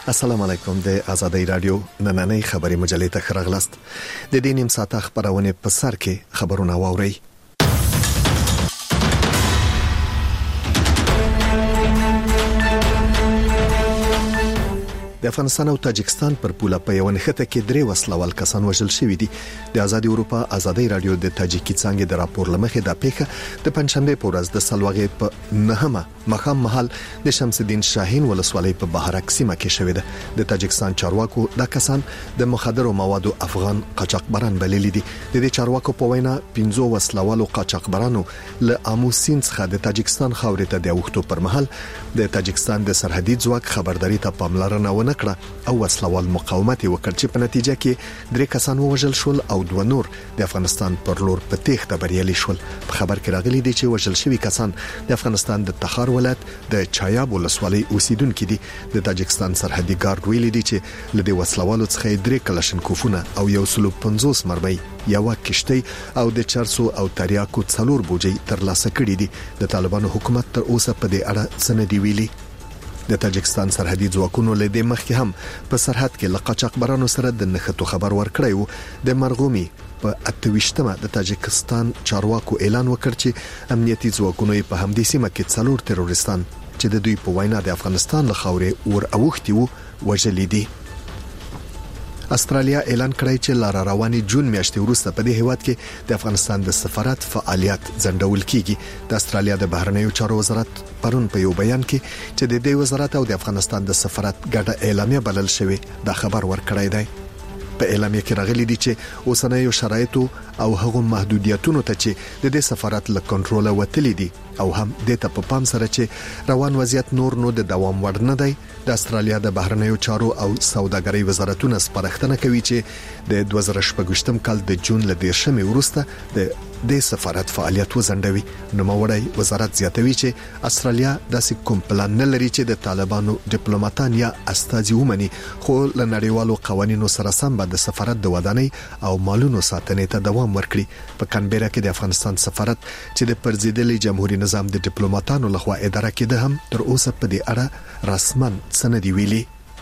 السلام علیکم. د آزادۍ رادیو نننۍ خبري مجلې ته خراغلاست. د دې نیم ساعت خبرونه په سر کې خبرونه واوري. د افغانستان او تاجکستان پر پوله په یو نښته کې درې وسلوال کسان وژل شوي دي. د آزادي اروپا آزادۍ رادیو د تاجیکي څنګه د راپور لمخې د پیښه د پنځشنبه په ورځ د سلواغې په نهمه مخام محل د شمس الدین شاهین ولسوالۍ په بهارک سیمه کې شوې ده. د تاجکستان چارواکو د کسان د مخدرو موادو افغان قاچاقبران بللي دي. د دې چارواکو په وینا 15 وسلوالو قاچاقبرانو له اموسین څخه د تاجکستان خاورې ته د وختو پر مهال د تاجکستان د سرحدي ځواک خبرداري ته پاملرنه ونه کړه او وسلوال مقاومت وکړ چې په نتیجه کې 3 کسان وژل شول او 2 نور د افغانستان پر لور په تېښته بریالي شول. په خبر کې راغلي دي چې وژل شوی کسان د افغانستان د تخار ولایت د چایاب ولسوالۍ اوسیدونکو دي. د تاجکستان سرحدي ګارد ویلي دي چې لدې وسلوالو څخه 3 کلاشینکوفونه او 150 مرمۍ یو کشتۍ او د چرسو او تریاکو 4 بوجي ترلاسه کړي دي. د طالبانو حکومت تر اوسه په دې اړه سندې ویلي. د تاجکستان سرحدي ځواکونو له دې مخکې هم په سرحد کې له قاچاقبرانو سره د نښتو خبر ورکړی و. د مرغومي په 28مه د تاجکستان چارواکو اعلان وکړ چې امنیتي ځواکونو په همدې سیمه کې 4 تروریستان چې د دوی په وینا د افغانستان له خاورې ور اوختي وو وژلي دي. استرالیا اعلان کړی چې لار رواني جون میاشتې وروسته په دې هیواد کې د افغانستان د سفارت فعالیت ځنډول کیږي. د استرالیا د بهرنیو چارو وزارت پرون په یو بیان کې چې د دې وزارت او د افغانستان د سفارت ګډه اعلامیه بلل شوې دا خبر ورکړی دی. په اعلامیه کې راغلي دي چې اوسنۍ شرایط او هغو محدودیتونو ته چې د دې سفارت له کنټروله وتلي دي او هم د ته په پام سره چې روان وضعیت نور نو د دوام وړ نه دی. د استرالیا د بهرنیو چارو او سوداګرۍ وزارتونه سپارښتنه کوي چې د 2018 کال د جون له 10 وروسته د سفارت فعالیت وزندوي. نوموړی وزارت زیاتوي چې استرالیا داسې کوم پلان نه لري چې د طالبانو ډیپلوماټان یا استازي ومني، خو له نړیوالو قوانینو سره سم به د سفارت د ودانۍ او مالونو ساتنې ته دوام ورکړي. په کانبرا کې د افغانستان سفارت چې د پرزیدلي جمهوریت نظام د ډیپلوماټانو لخوا اداره کېده هم تر اوسه په دې اړه رسماً سندې ویلي.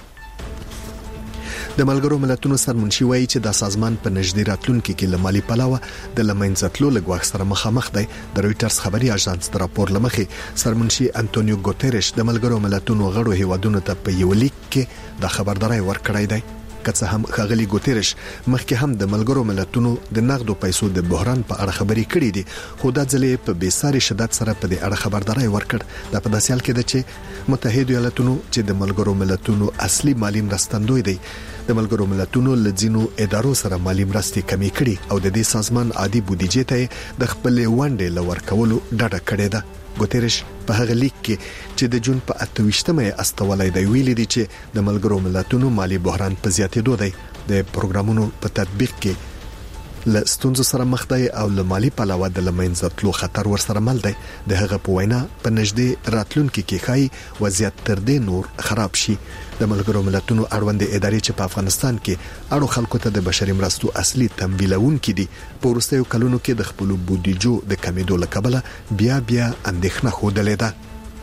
د ملګرو ملتونو سرمنشي وایي چې د سازمان په نږدې راتلونکي کې له مالي پلاوه د لمنځتلو لګواښ سره مخامخ دی. د رويټرز خبري اژانس د راپور لمخې سرمنشي انټونیو ګوتيريش د ملګرو ملتونو غړو هیوادونو ته په یو لیک کې د خبرداري ورکړی دی. که څه هم خغلی ګوتيريش مخکې هم د ملګرو ملتونو د نقدو پیسو د بحران په اړه خبري کړې دي، خو د ځلې په بیساري شدت سره په دې اړه خبرداري ورکړ. دا په داسې حال کې ده چې متحده ایالاتونو چې د ملګرو ملتونو اصلي مالی مرستندوی دی د ملګرو ملتونو لځینو ادارو سره مالی مرستې کمی کړي او د دې سازمان عادي بودیجې ته د خپل ونډې لور کولو ډاډه کړې ده. ګوتيريش په هغه لیک کې چې د جون په 28مه استولای دی ویلي دي چې د ملګرو ملتونو مالی بحران په زیاتېدو دی، د پروګرامونو په تطبیق کې له ستونزو سره مخ دی او له مالی پلاوه د لمنځتلو خطر ورسره مل دی. د هغه په وینا په نږدې راتلونکي کې ښایي وضعیت تر دې نور خراب شي. د ملګرو ملتونو اړوند ادارې چې په افغانستان کې اړو خلکو ته د بشري مرستو اصلي تمویلونکي دي، په وروستیو کلونو کې د خپل بودیجو د کمیدو له کبله بیا اندېښنه خوده ده.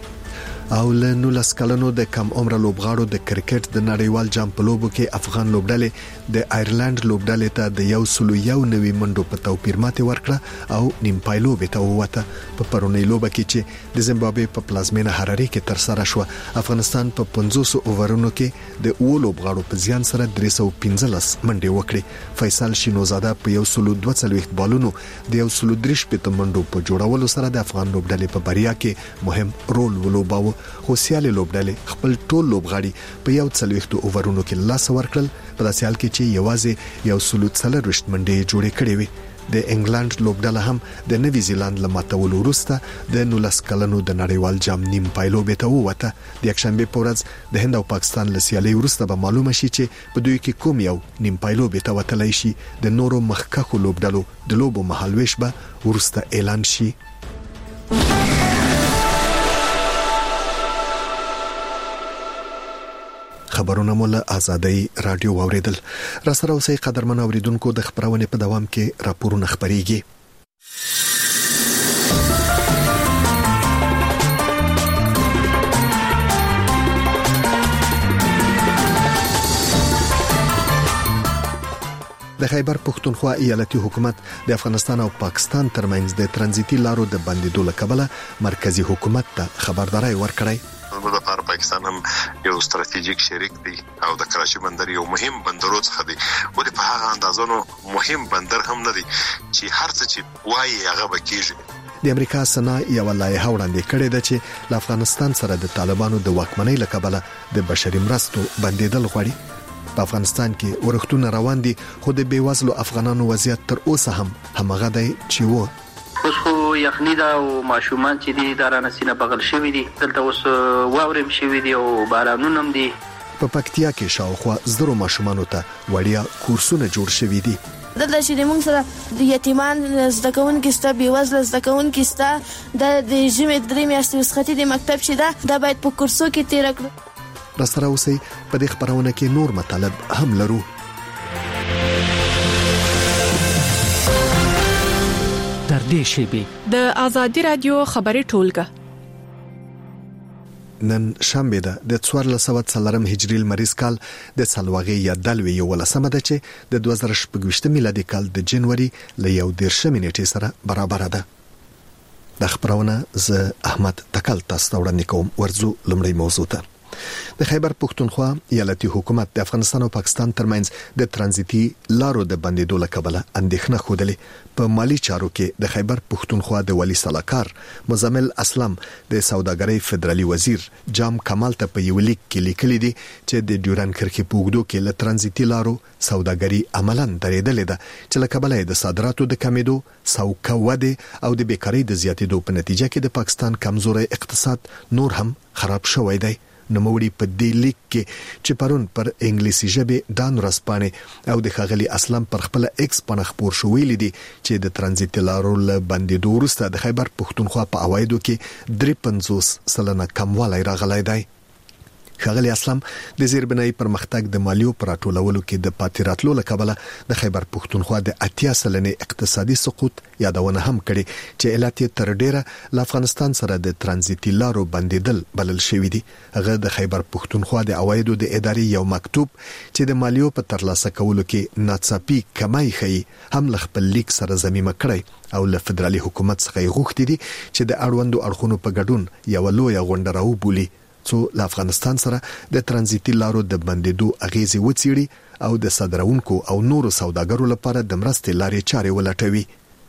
او له 19 کلنو د کم عمر لوبغاړو د کرکټ د نړیوال جام په لوبو کې افغان لوبډلې د آیرلند لوبډلې ته د 101 منډو په توپیر ماته ورکړه او نیم پایلو به ته وته. په پرونی لوبه کې چې د زیمبابوې په پلازمینه حراري کې تر سره شو، افغانستان په 500 اوورونو کې د لوبغاړو په زیان سره 315 منډې وکړي. فیصل شینوزاده په 142 بالونو د 133 منډو په جوړولو سره د افغان لوبډلې په بریا کې مهم رول ولوباوه. خو سیالي لوبډلې خپل ټول لوبغاړي په 140 اوورونو کې لاس ورکړل، په داسې حال کې چې یوازې 140 منډې جوړې کړې وي. د انګلند لوبډله هم د نوی زیلاند لماتولو وروسته د 19 کلنو د نړیوال جام نیم پایلو به ته وته. د یکشنبه په ورځ د هند او پاکستان له سیالي وروسته به معلومه شي چې په دوی کې کوم یو نیم پایلو به ته وتلای شي. د نورو مخکخو لوبډلو د لوبو مهالويش به وروسته اعلان شي. خبرونه مولا آزادۍ رادیو واوریدل. را سره اوسئ قدرمن اوریدونکو، د خبرونه په دوام کې راپورونه خبريږي. د خیبر پښتونخوا ایالتي حکومت د افغانستان او پاکستان ترمنځ د ترانزیتي لارو د بندیدو لپاره مرکزی حکومت ته خبرداري ورکړې. د لپاره پاکستان هم یو ستراتیژیک شریک دی او د کراچي بندر یو مهم بندرو څخه دی او په هغه اندازونو مهم بندر هم نه دی چې هر څه چې وایي هغه وکیږي. د امریکا سنا یو لایحه وړاندې کړې ده چې له افغانستان سره د طالبانو د واکمنۍ لپاره د بشري مرستو بندیدل غواړي. په افغانستان کې ورښتونه روان دي خو د بیوزلو افغانانو وضعیت تر اوسه هم همغه دی چې و. اوس خو یخنی دا او ماشومان چې دي دا رانه سینه بغل شوی دي دلته اوس واورم شوی دي او بارانونه هم دي. په پکتیا کې شاوخوا زرو ماشومانو ته وړیا کورسونه جوړ شوي دي. دلته چې موږ سره د یتیمان زده کوونکي ستا بیوزله زده کوونکي ستا د ژمي 3 میاشتې وسختي د مکتب چې دا باید په کورسو کې تیر کړو. راستره اوسئ په دې خبرونه کې نور مطالب هم لرو. تر دې شیبې د آزادي رادیو خبري ټولګه نن شنبه ده د 1440 هجری لمریز کال د سلواغي یا دلوي یو ولسمه ده چې د 2018 میلادي کال د جنوري ل 11 نیټې سره برابر ده. د خبرونه ز احمد تکل تاسو وړاندې کوم. ورزو لمړی موضوع ته. د خیبر پښتونخوا ایالتي حکومت د افغانستان او پاکستان ترمنځ د ترانزیتي لارو د بندیدو لپاره اندېښنه خوده. په مالی چارو کې د خیبر پښتونخوا د ولی صلاحکار مزمل اسلام د سوداګرۍ فدرالي وزیر جام کمال ته په یو لیک کې لیکلي دي چې د ډیورن کرښې په اوږدو کې له ترانزیتي لارو سوداګري عملاً درېدلې ده چې له کبله د صادراتو د کمیدو سوکه وده او د بیکارۍ د زیاتېدو په نتیجه کې د پاکستان کمزوري اقتصاد نور هم خراب شوی دی. نوموړي په دې لیک کې چې پرون پر انګلیسي ژبه دان رسپانه او د خغلی اسلام پر خپل ایکس پنه خبر شو ویل دي چې د ترانزیت لارو له بندیدو وروسته د خیبر پښتونخوا په عوایدو کې 53% کموالی راغلی دی. خغلی اسلام د زیربنای پرمختګ د مالیو پر ټولولو کې د پاتراتلو لکبله د خیبر پښتونخوا د 80% اقتصادي سقوط یادونه هم کړي چې علت تر ډیره له افغانستان سره د ترانزیتي لارو بندیدل بلل شوې دي. هغه د خیبر پښتونخوا د عوایدو د ادارې یو مکتوب چې د مالیو په ترلاسه کولو کې ناڅاپي کمای خي هم ل خپل لیک سره ضمیمه کړي او له فدرالي حکومت څخه غوښتي دي چې د اړوندو اړخونو په ګډون یو لوی غونډه راوبولي څو له افغانستان سره د ترانزیتي لارو د بندیدو اغیزې وڅېړي او د صادرونکو او نورو سوداګرو لپاره د مرستې لارې چارې ولټوي.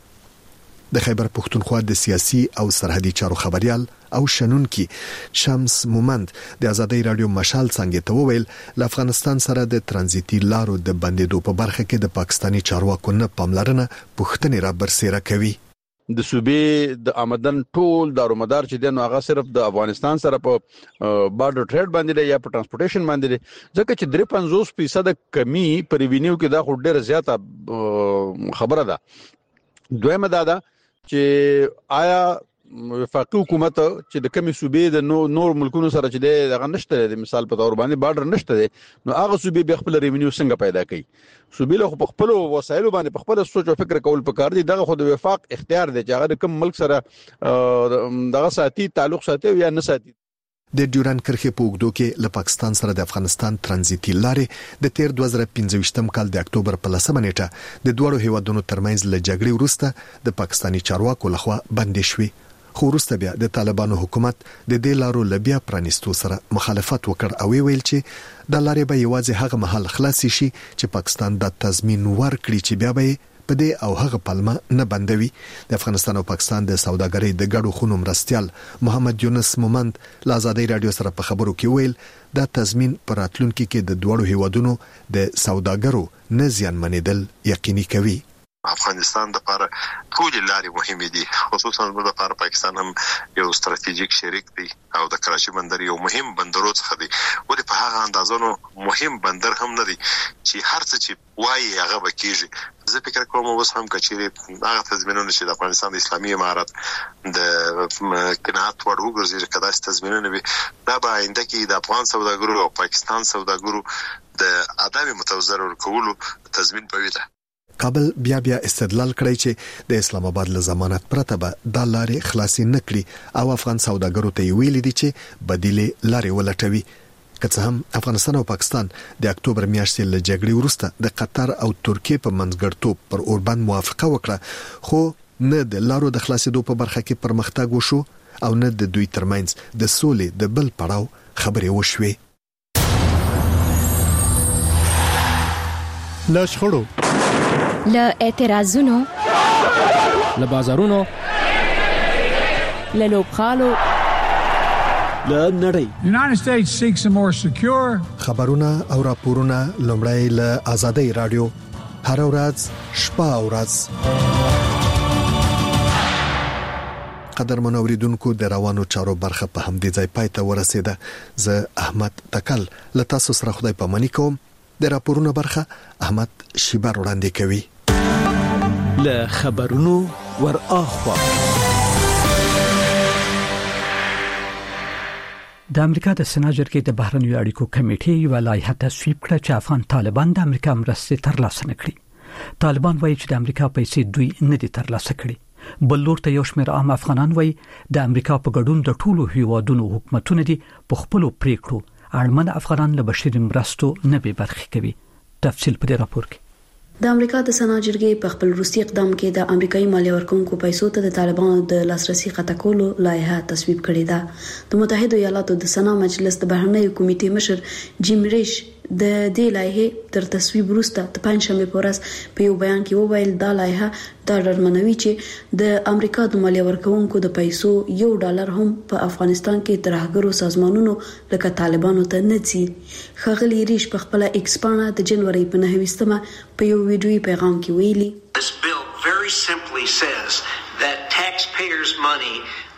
د خیبر پښتونخوا د سیاسي او سرحدي چارو خبريال او شنونکي شمس مومند د آزادۍ رادیو مشال څنګه ته وویل له افغانستان سره د ترانزیتي لارو د بندیدو په برخه کې د پاکستاني چارواکو نه پاملرنه پوښتنې را برسېره کوي. د صوبې د آمدن ټول دارومدار چې دنو هغه صرف د افغانستان سره په بارډر ټریډ باندې یا په ترانسپورټیشن باندې ځکه چې 53% کمی په ریوینیو کې دا خو ډېر زیاته خبره ده. دویمه دا ده چې آیا وفاقي حکومت چې د کمی صوبې د نور ملکونو سره چې دغه نشته د مثال په تور باندې بارډر نشته نو هغه صوبې به خپل ریوینیو څنګه پیدا کوي. صوبې له خپل وسایلو باندې په خپل سوچ او فکر کول پکار دي. دغه خو د وفاق اختیار دی چې هغه د کوم ملک سره دغه ساتي تعلق ساتي یا نه ساتي. د ډیورن کرښې په اوږدو کې له پاکستان سره د افغانستان ترانزیتي لارې د 2015 کال د اکتوبر په 10 نیټه د دوه هیوادونو ترمنځ له جګړې وروسته د پاکستاني چارواکو لخوا بندې شوې. خو وروسته بیا د طالبانو حکومت د دې لارو لبیا پرانیستو سره مخالفت وکړ او ویل چې د لارې به یوازې هغه محل خلاص شي چې پاکستان د تضمین ورکړي چې بیا به په دې او هغه پلمه نه بندوي. د افغانستان او پاکستان د سوداګرۍ د ګډو خونو مرستيال محمد یونس مومند له آزادۍ رادیو سره په خبرو کې ویل دا تضمین پر راتلونکي کې د دوړو هیوادونو د سوداګرو نه زیانمنېدل یقیني کوي. افغانستان د لپاره ټول لارې مهمه دي خصوصا د لپاره پاکستان هم یو ستراتیژیک شریک دی او د کراچي بندر یو مهم بندرو څخه دی ولې په هغه اندازونو مهم بندر هم نه دی چې هر څه چې وایي هغه وکیږي. زه فکر کوم اوس هم کچېره هغه تضمینونه چې د افغانستان د اسلامي امارت د قناعت وړ وګرځي کدا چې تضمینونه وي دا به آینده کې د افغان سوداګرو او پاکستان سوداګرو د عدم متوازن ورکولو تضمین پوي ده. کابل بیا استدلال کړی چې د اسلام آباد له ضمانت پرته به د لارې خلاصي نکړي او افغان سوداګرو ته ویلي دي چې بدیل لارې ولټوي. که څه هم افغانستان او پاکستان د اکتوبر میاشتې له جګړې وروسته د قطر او ترکیه په منځګړیتوب پر اوربند موافقه وکړه خو نه د لارو د خلاصېدو په برخه کې پرمختګ وشو او نه د دوی ترمنځ د سولې د بل پړاو خبرې وشوې. له شخړو، له اعتراضونو، له بازارونو، له لوبغالو، له نړۍ. United States seeks a more secure. خبرونه او راپورونه لومړی له آزادۍ رادیو هر ورځ شپه او ورځ. قدرمن اوریدونکو د روانو چارو برخه په همدې ځای پای ته ورسیده. زه احمد تکل له تاسو سره خدای پاماني کوم. د راپورونو برخه احمد شیبر وړاندې کوي. له خبرونو ور اخوا د امریکا د سنا جرګې د بهرنیو اړیکو کمیټې یو لایحه تصویب کړه چې افغان طالبان د امریکا مرستې ترلاسه نکړي. طالبان وایي چې د امریکا پیسې دوی نه دي ترلاسه کړي. بل لور ته یو شمېر عام افغانان وایي د امریکا په ګډون د ټولو هیوادونو حکومتونه دي په خپل پریکړو اړمن افغانان له بشري مرستو نه به برخې کوي. تفصیل په دې راپور کې. د امریکا د سنا جرګې په خپل وروستي اقدام کې د امریکایي مالیه ورکونکو پیسو ته د طالبانو د لاسرسي قطع کولو لایحه تصویب کړې ده. د متحده ایالاتو د سنا مجلس د بهرنیو کمیټې مشر جیم ریش د دې لایحه تر تصویب وروسته د پنځشنبه په ورځ په یو بیان کې وویل دا لایحه دا ډرمنوي چې د امریکا د مالیه ورکونکو د پیسو $1 هم په افغانستان کې ترهګرو سازمانونو لکه طالبانو ته نه ځي. ښاغلي ریش په خپل ایکس پاڼه د جنوري په 9 په یو ویډیوي پیغام کې ویلي This bill very simply says that taxpayers' money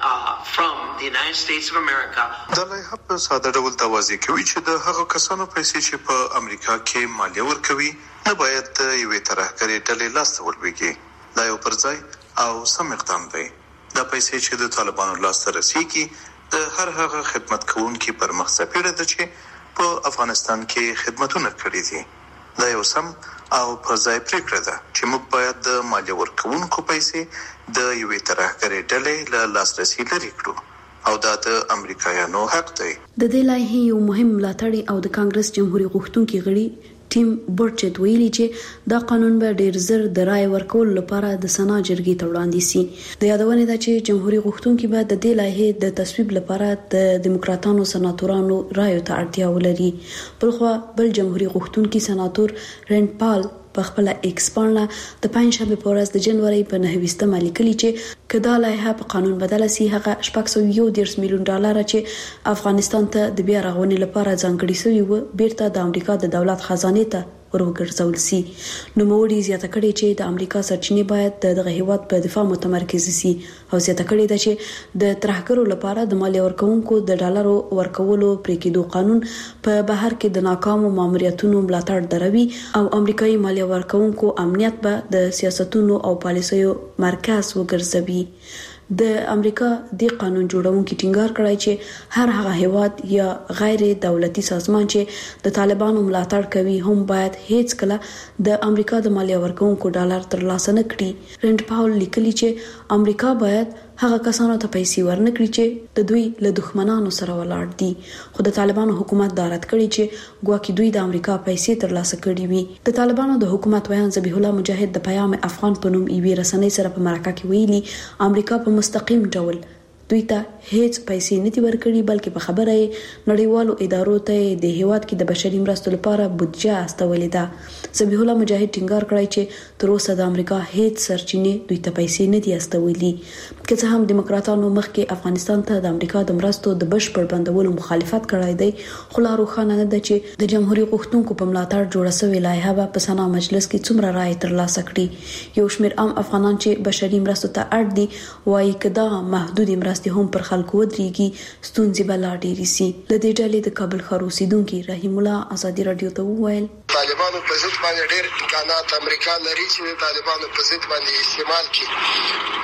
from the United States of America. دا لایحه په ساده ډول دا واضح کوي چې د هغو کسانو پیسې چې په امریکا کې مالیه ورکوي نه باید د یوې ترهګرې ډلې لاسته ولویږي. دا یو پرځای او سم اقدام دی. دا پیسې چې د طالبانو لاسته رسیږي د هر هغه خدمت کوونکي پر مخ څپېړه ده چې په افغانستان کې خدمتونه کړي دي. دا یو سم او پرځای پریکړه ده چې موږ باید د مالیه ورکوونکو پیسې د یوې ترهګرې ډلې له لاسرسي لرې کړو او دا د امریکایانو حق دی. د دې لایحې یو مهم ملاتړی او د کانګرس جمهوریت غوښتونکي غړي ټیم برچت ویلي چې دا قانون به ډیر زر د رای ورکول لپاره د سنا جرګې ته وړاندې سي. د یادونه ده چې جمهوریت غوښتونکي به د دې لایحې د تصویب لپاره د دیموکراتانو سناتورانو رایو ته اړتیا ولري. بلخو بل جمهوریت غوښتونکي سناتور رند پال په خپل ایکس پاڼه د پنځشنبه په ورځ د جنوري په 9 لیکلي چې کدا لایحه په قانون بدل سي هغه $110 میلیون چې افغانستان ته د بیا رغونې لپاره ځانګړي شوی و بیرته د امریکا د دولت خزانه ته ورګرځول سي. نو موري زیاته کړي چې د امریکا سرچینې باید دغه هیواد په دفاع متمرکز سي او زیاته کړي چې د ترهګرو لپاره د مالیه ورکونکو د $1 ورکولو پریکېدو قانون په بهر کې د ناکامو ماموریتونو ملاتړ دروي او امریکایي مالیه ورکونکو امنیت به د سیاستونو او پالیسیو مرکز وګرځوي. د امریکا د قانون جوړونکو ټینګار کړی چې هر هغه هیواد یا غیر دولتي سازمان چې د طالبانو ملاتړ کوي هم باید هیڅ کله د امریکا د مالیه ورکونکو $1 ترلاسه نه کړي. رند پاول لیکلي چې امریکا باید هغه کسانو ته پیسې ورنکړي چې د دوی له دښمنانو سره ولاړ دي. خو د طالبانو حکومت دارت کړي چې ګواکې دوی د امریکا پیسې ترلاسه کړي وي. د طالبانو د حکومت ویان ذبیح الله مجاهد د پیام افغان په نوم ایوي رسنۍ سره په مرکه کې ویلي امریکا په مستقیم ډول دوی ته هیڅ پیسې نه دي ورکړي بلکې په خبره نړیوالو ادارو ته د هیواد کې د بشري مرستو لپاره بودجه استولې ده. ذبیح الله مجاهد ټینګار کړی چې تر اوسه د امریکا هیڅ سرچینې دوی ته پیسې نه دي استولې. که څه هم دیموکراتانو مخکې افغانستان ته د امریکا د مرستو د بشپړ بندولو مخالفت کړی دی خو لا روښانه نه ده چې د جمهوریت غوښتونکو په ملاتړ جوړه شوې لایحه په سنا مجلس کې څومره رای ترلاسه کړي. یو شمېر عام افغانان چې بشري مرستو ته اړ دي وايي کدا محدود مرستې هم پر خلکو ودرېږي ستونزې به لا ډېرې سي. له دې ډلې د کابل ښار اوسېدونکي رحیم الله ازادي رادیو ته وویل طالبانو په ضد باندې ډېر امکانات امریکا لري چې طالبانو په ضد باندې استعمال کړي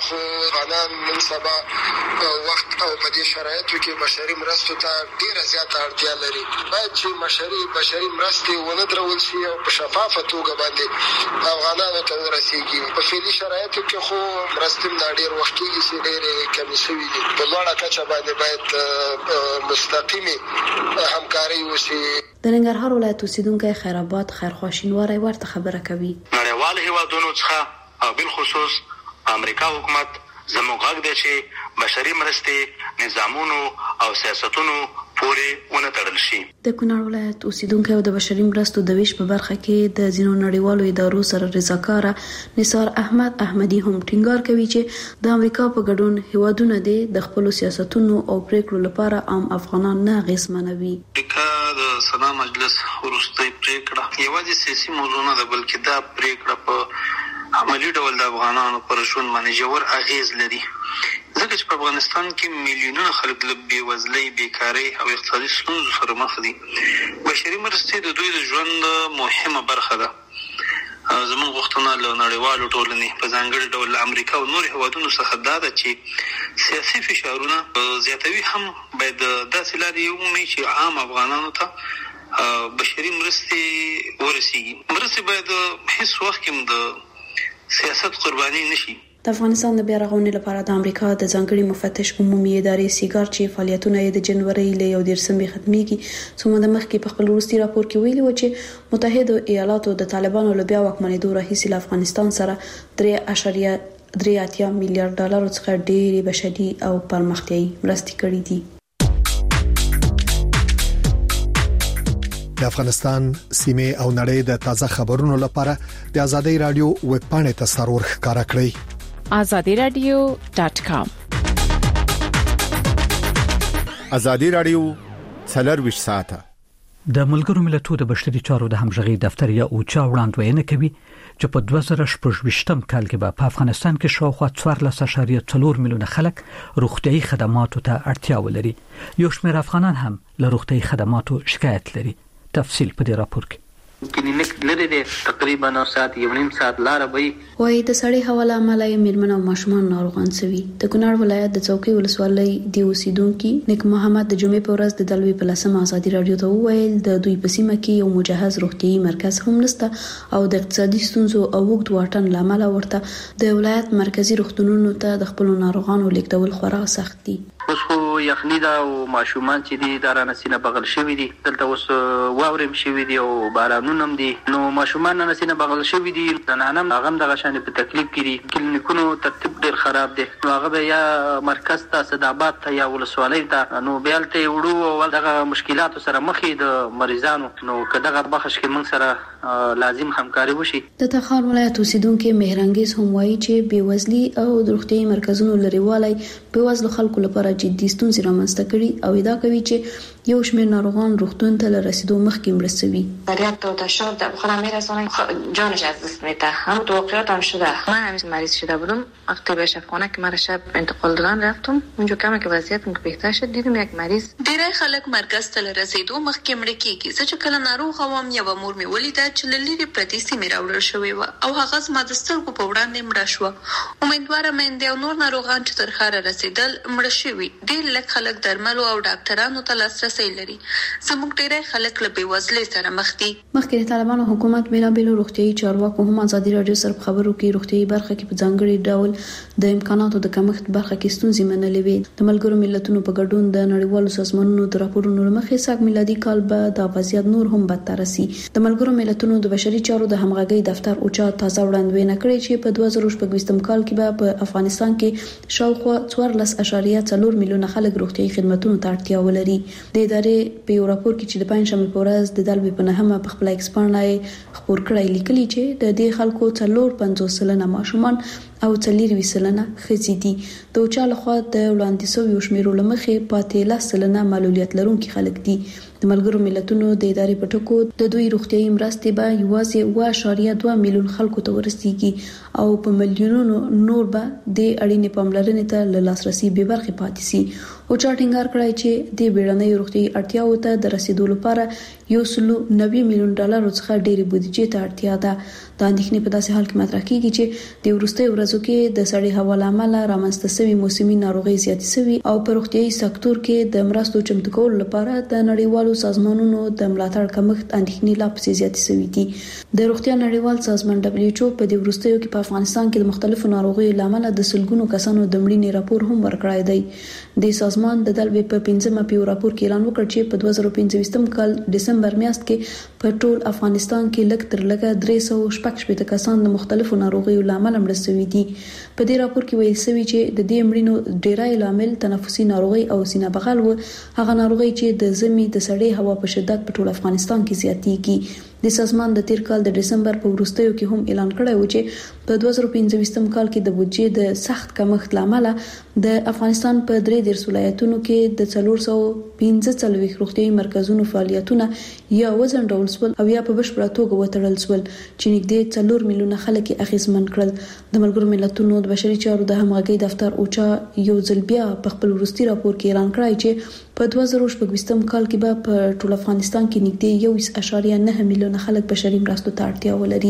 خو غنان نن سبا وخت او په دې شرایطو کې بشري مرستو ته ډیره زیاته اړتیا لري. باید چې بشري مرستې ونه درول شي او په شفافه توګه باندې افغانانو ته ورسیږي. په فعلي شرایطو کې خو مرستې دا ډیر وخت کېږي چې ډېرې کمې شوي دي. په لوړه کچه باندې باید مستقیمې همکاري وشي. د ننګرهار ولایت اوسیدونکو خیرآباد خیرخواشینواری ورته خبره کوي. نړیوال هیوادونو څخه او بالخصوص امریکا حکومت زموږ غږ دی چې بشري مرستې نظامونو او سیاستونو پورې ونه تړل شي. د کونړ ولایت اوسیدونکو د بشري مرستو د ویش په برخه کې د ځینو نړیوالو ادارو سره رضاکاره نثار احمد احمدي هم ټینګار کوي چې د امریکا په ګډون هیوادونه د خپل سیاستونو او پریکړو لپاره عام افغانان نه غیسمنوي. د سنا مجلس وروستۍ پریکړه یوازې سیاسي موضوع نه ده، بلکې دا پریکړه په عملی ډول د افغانانو پر ژوند باندې ژور اغیز لري، ځکه چې په افغانستان کې میلیونونه خلک له بېوزلۍ، بیکارۍ او اقتصادي ستونزو سره مخ دي. بشري مرستې د دوی د ژوند مهمه برخه ده. زموږ غوښتنه له نړیوالو ټولنې په ځانګړي ډول له امریکا او نورو هیوادونو څخه دا ده چې سیاسي فشارونه زیاتوي هم باید داسې لارې ومومي چې عام افغانانو ته بشري مرستې ورسیږي. مرستې باید هیڅ وخت کې د سیاست قرباني نشي. د افغانستان د بیا رغونې لپاره د امریکا د ځانګړي مفتش عمومي ادارې سیګار چې فعالیتونه یې د جنوري له 11 ختميږي څو موده مخکې په خپل وروستي راپور کې ویلي و چې متحده ایالاتو د طالبانو له بیا واکمنېدو راهیسې له افغانستان سره 3.3 میلیارډ ډالر څخه ډېرې بشري او پرمختیایي مرستې کړې دي. د افغانستان سیمه او نړۍ د تازه خبرونو لپاره د ازادي رادیو ویب پاڼې ته سرور ښکارا کړئ. azadiradio.com. ازادي رادیو 24 ساعته د ملګرو ملتونو د بشري چارو د همغږي دفتر یا اوچا وړاندوینه کوي چې په 2018 کال کې په افغانستان کې شاوخوا 14.4 میلیونه خلک روغتيایي خدماتو ته اړتیا ولري. یو شمېر افغانان هم له روغتيایي خدماتو شکایت لري. تفصیل په دې راپور کې. کلینیک لري د تقریبا 9 ساعت یو نیم ساعت لار وي. وای د سړی حواله عملای میرمن او ماشومان ناروغان سوي. د کونړ ولایت د چوکي ولسوالۍ دی اوسیدونکو نیک محمد د جمعې په ورځ د دلوي په لسمه ازادي رادیو ته وویل د دوی په سیمه کې یو مجهز روغتيایي مرکز هم نشته او د اقتصادي ستونزو او وګړو واټن لامل ورته د ولایت مرکزی روغتونونو ته د خپل ناروغانو لیکدول خورا سخت دي. اوس خو یخنی دا او ماشومان چې دي دارانه سینه بغل شوی دي، دلته اوس واورم شوی دي او بارانونه هم دي، نو ماشومان نه سینه بغل شوی دي، زنانم هغه د غشانې په تکلیف کې دي. کلینیکونو ترتیب ډیر خراب دي، نو هغه یا مرکز ته صدابات ته یا ولسوالۍ ته نو بیالته وړو او دغه مشکلاتو سره مخې د مریضانو، نو کداغه بخښ کې موږ سره لازم همکاري وشي. د تخار ولایت اوسیدونکو مهرنګیز هم وایي چې بیوزلي او د روغتيایي مرکزونو لري والي بیوزلو خلکو لپاره جدي ستونزې رامنځته کړي او ادعا کوي چې یو شمېر ناروغان روغتون ته رسیدو مخکې مرستوي. وضعیت تشار در بخورم میرسانه جانش از دست میده. هم توقعات هم شده. من همیشه مریض شده بودم. وقتی به شفاخانه که مرا شب انتقال دادن رفتم اونجا کمی که وضعیتم که بهتر شد دیدم یک مریض ډیری خلک مرکز ته رسیدو مخکې مړ کیږي. چې کله ناروغ وم یو مور می ولیده چې لری پرتی سیمه راوړل شوې و او هغه زما د سترګو په وړاندې مړ شو. امیدوارم مند او نور ناروغان چې تر خاره رسیدل مړ شوي. ډیر لږ خلک درملو او ډاکټرانو ته لاسرسي لري. زموږ ډیری خلک له بېوزلۍ سره مخ دي. مخکې د طالبانو حکومت بیلابېلو روغتيایي چارواکو هم ازادي رادیو سره خبرو کې روغتيایي برخه کې په ځانګړي ډول د امکاناتو د کمښت برخه کې ستونزې منلې وي. د ملګرو ملتونو په ګډون د نړیوالو سازمانونو د راپورونو لمخې ساق میلادي کال به د وضعیت نور هم بدتر شي. د ملګرو ملتونو د بشري چارو د همغږي دفتر اوچا تازه وړاندوینه کړې چې په 2018 کال کې به په افغانستان کې شاوخوا 14.4 میلیونه خلک روغتيایي خدماتو ته اړتیا ولري. د ادارې په یو راپور کې چې د پنځمې په ورځ د دلوي په نهمه په خپل ایکسپانډای خبر کړی لیکلي چې د دې خلکو 450 ماشومان او 420 ښځې دي. د اوچا لخوا د وړاندیزو یو شمیرو لمخې پاتې 10 معلولیت لرونکي خلک دي. د ملګرو ملتونو د ادارې په ټکو د دوی روغتيایي مرستې به یوازې 1.2 میلیون خلکو ته ورسیږي او په میلیونونو نور به د اړینې پاملرنې ته له لاسرسي به برخه پاتې شي. او چا ټینګار کړی چې د بیړنۍ روغتيایي اړتیاو ته د رسیدو لپاره 190 میلیون ډالر څخه ډېری بودیجې ته اړتیا ده. د اندېښنې په داسې حال کې مطرح کیږي چې د وروستي ورځو کې د سړې هوا لامل رامنځته شوی موسمي ناروغي زیاتې شوی او په روغتيایي سکتور کې د مرستو چمتو کولو لپاره د نړیوالو سازمانونو د ملاتړ کمښت اندېښنې لا پسې زیاتې شوې دي. د روغتیا نړیوال سازمان WHO په دې وروستیو کې په افغانستان کې د مختلفو ناروغیو لامل د سلګونو کسانو د مړینې راپور هم ورکړی دی. د سازمان د دلبې په 15مه پیو راپور کې اعلان وکړ چې په 2025 کال دسمبر میاشت کې په ټول افغانستان کې لږ تر لږه 316 کسان د مختلفو ناروغیو لامل مړ شوي دي. په دې راپور کې ویل شوی چې د دې مړینو ډیری لامل تنفسي ناروغي او سینه بغل و، هغه ناروغي چې د زمي د سړې هوا په شدت په ټول افغانستان کې زیاتېږي. د سازمان د تیر کال د دسمبر په وروستیو کې هم اعلان کړی و چې په 2025 کال کې د بودیجې د سخت کمښت لامل د افغانستان په 13 ولایتونو کې د 415 روغتيایي مرکزونو فعالیتونه یا وځنډول شول او یا په بشپړه توګه وتړل شول چې نږدې 4 میلیونه خلک اغیزمن کړل. د ملګرو ملتونو د بشري چارو د همغږي دفتر اوچا یو ځل بیا په خپل وروستي راپور کې اعلان کړی چې په 2024 کال کې به په ټول افغانستان کې نږدې 1.9 میلیونه خلک بشري مرستو ته اړتیا ولري.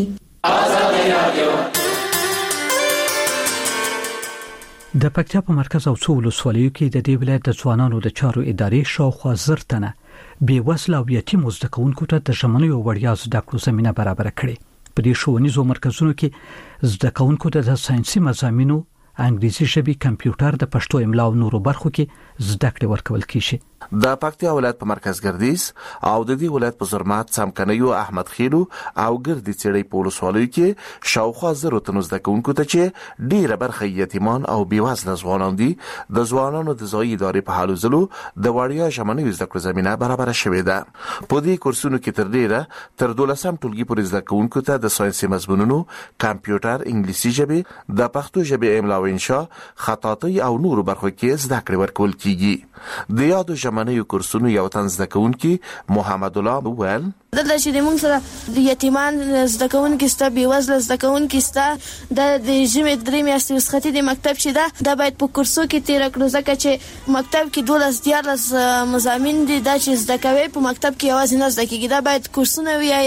د پکتیا په مرکز او څو ولسوالیو کې د دې ولایت د ځوانانو د چارو ادارې شاوخوا زر تنه بې وسله او یتیم زده کوونکو ته د ژمنیو وړیا زده کړو زمينه برابر کړې. په دې ښوونیزو مرکزونو کې زده کوونکو ته د ساينسي مضامینو، انګلیسي ژبې، کمپیوټر، د پښتو املا او نورو برخو کې زده کړې ورکول کیږي. د پکتیا ولایت په مرکز ګردیز او د دې ولایت په زرمات، څمکنیو، احمد خیلو او ګردی چړې په ولسوالیو کې شاوخوا زر تنو زده کوونکو ته چې ډیره برخه یتیمان او بیوزله ځوانان دي، د ځوانانو د ځای ادارې په حالو زلو د وړیا ژمنیو زده کړو زمينه برابر شوې ده. په دې کورسونو کې تر ډیره تر 12 ټولګي پورې زده کوونکو ته د ساينسي مضمونونو، کمپیوټر، انګلیسي ژبې، د پښتو ژبې املا او انشاء، خطاطي او نورو برخو کې زده کړې ورکول کیږي. د یادو ژمنیو کورسونو یو تن زده کوونکی محمد الله وویل دلته چې موږ سره د یتیمان زده کوونکي ستا بیوزله زده کوونکي ستا د ژمې 3 میاشتې وسختي د مکتب چې دا باید په کورسو کې تیر کړو، ځکه چې مکتب کې 12 مضامین دي دا چې زده کوي په مکتب کې یوازې نه زده کیږي، دا باید کورسونه وي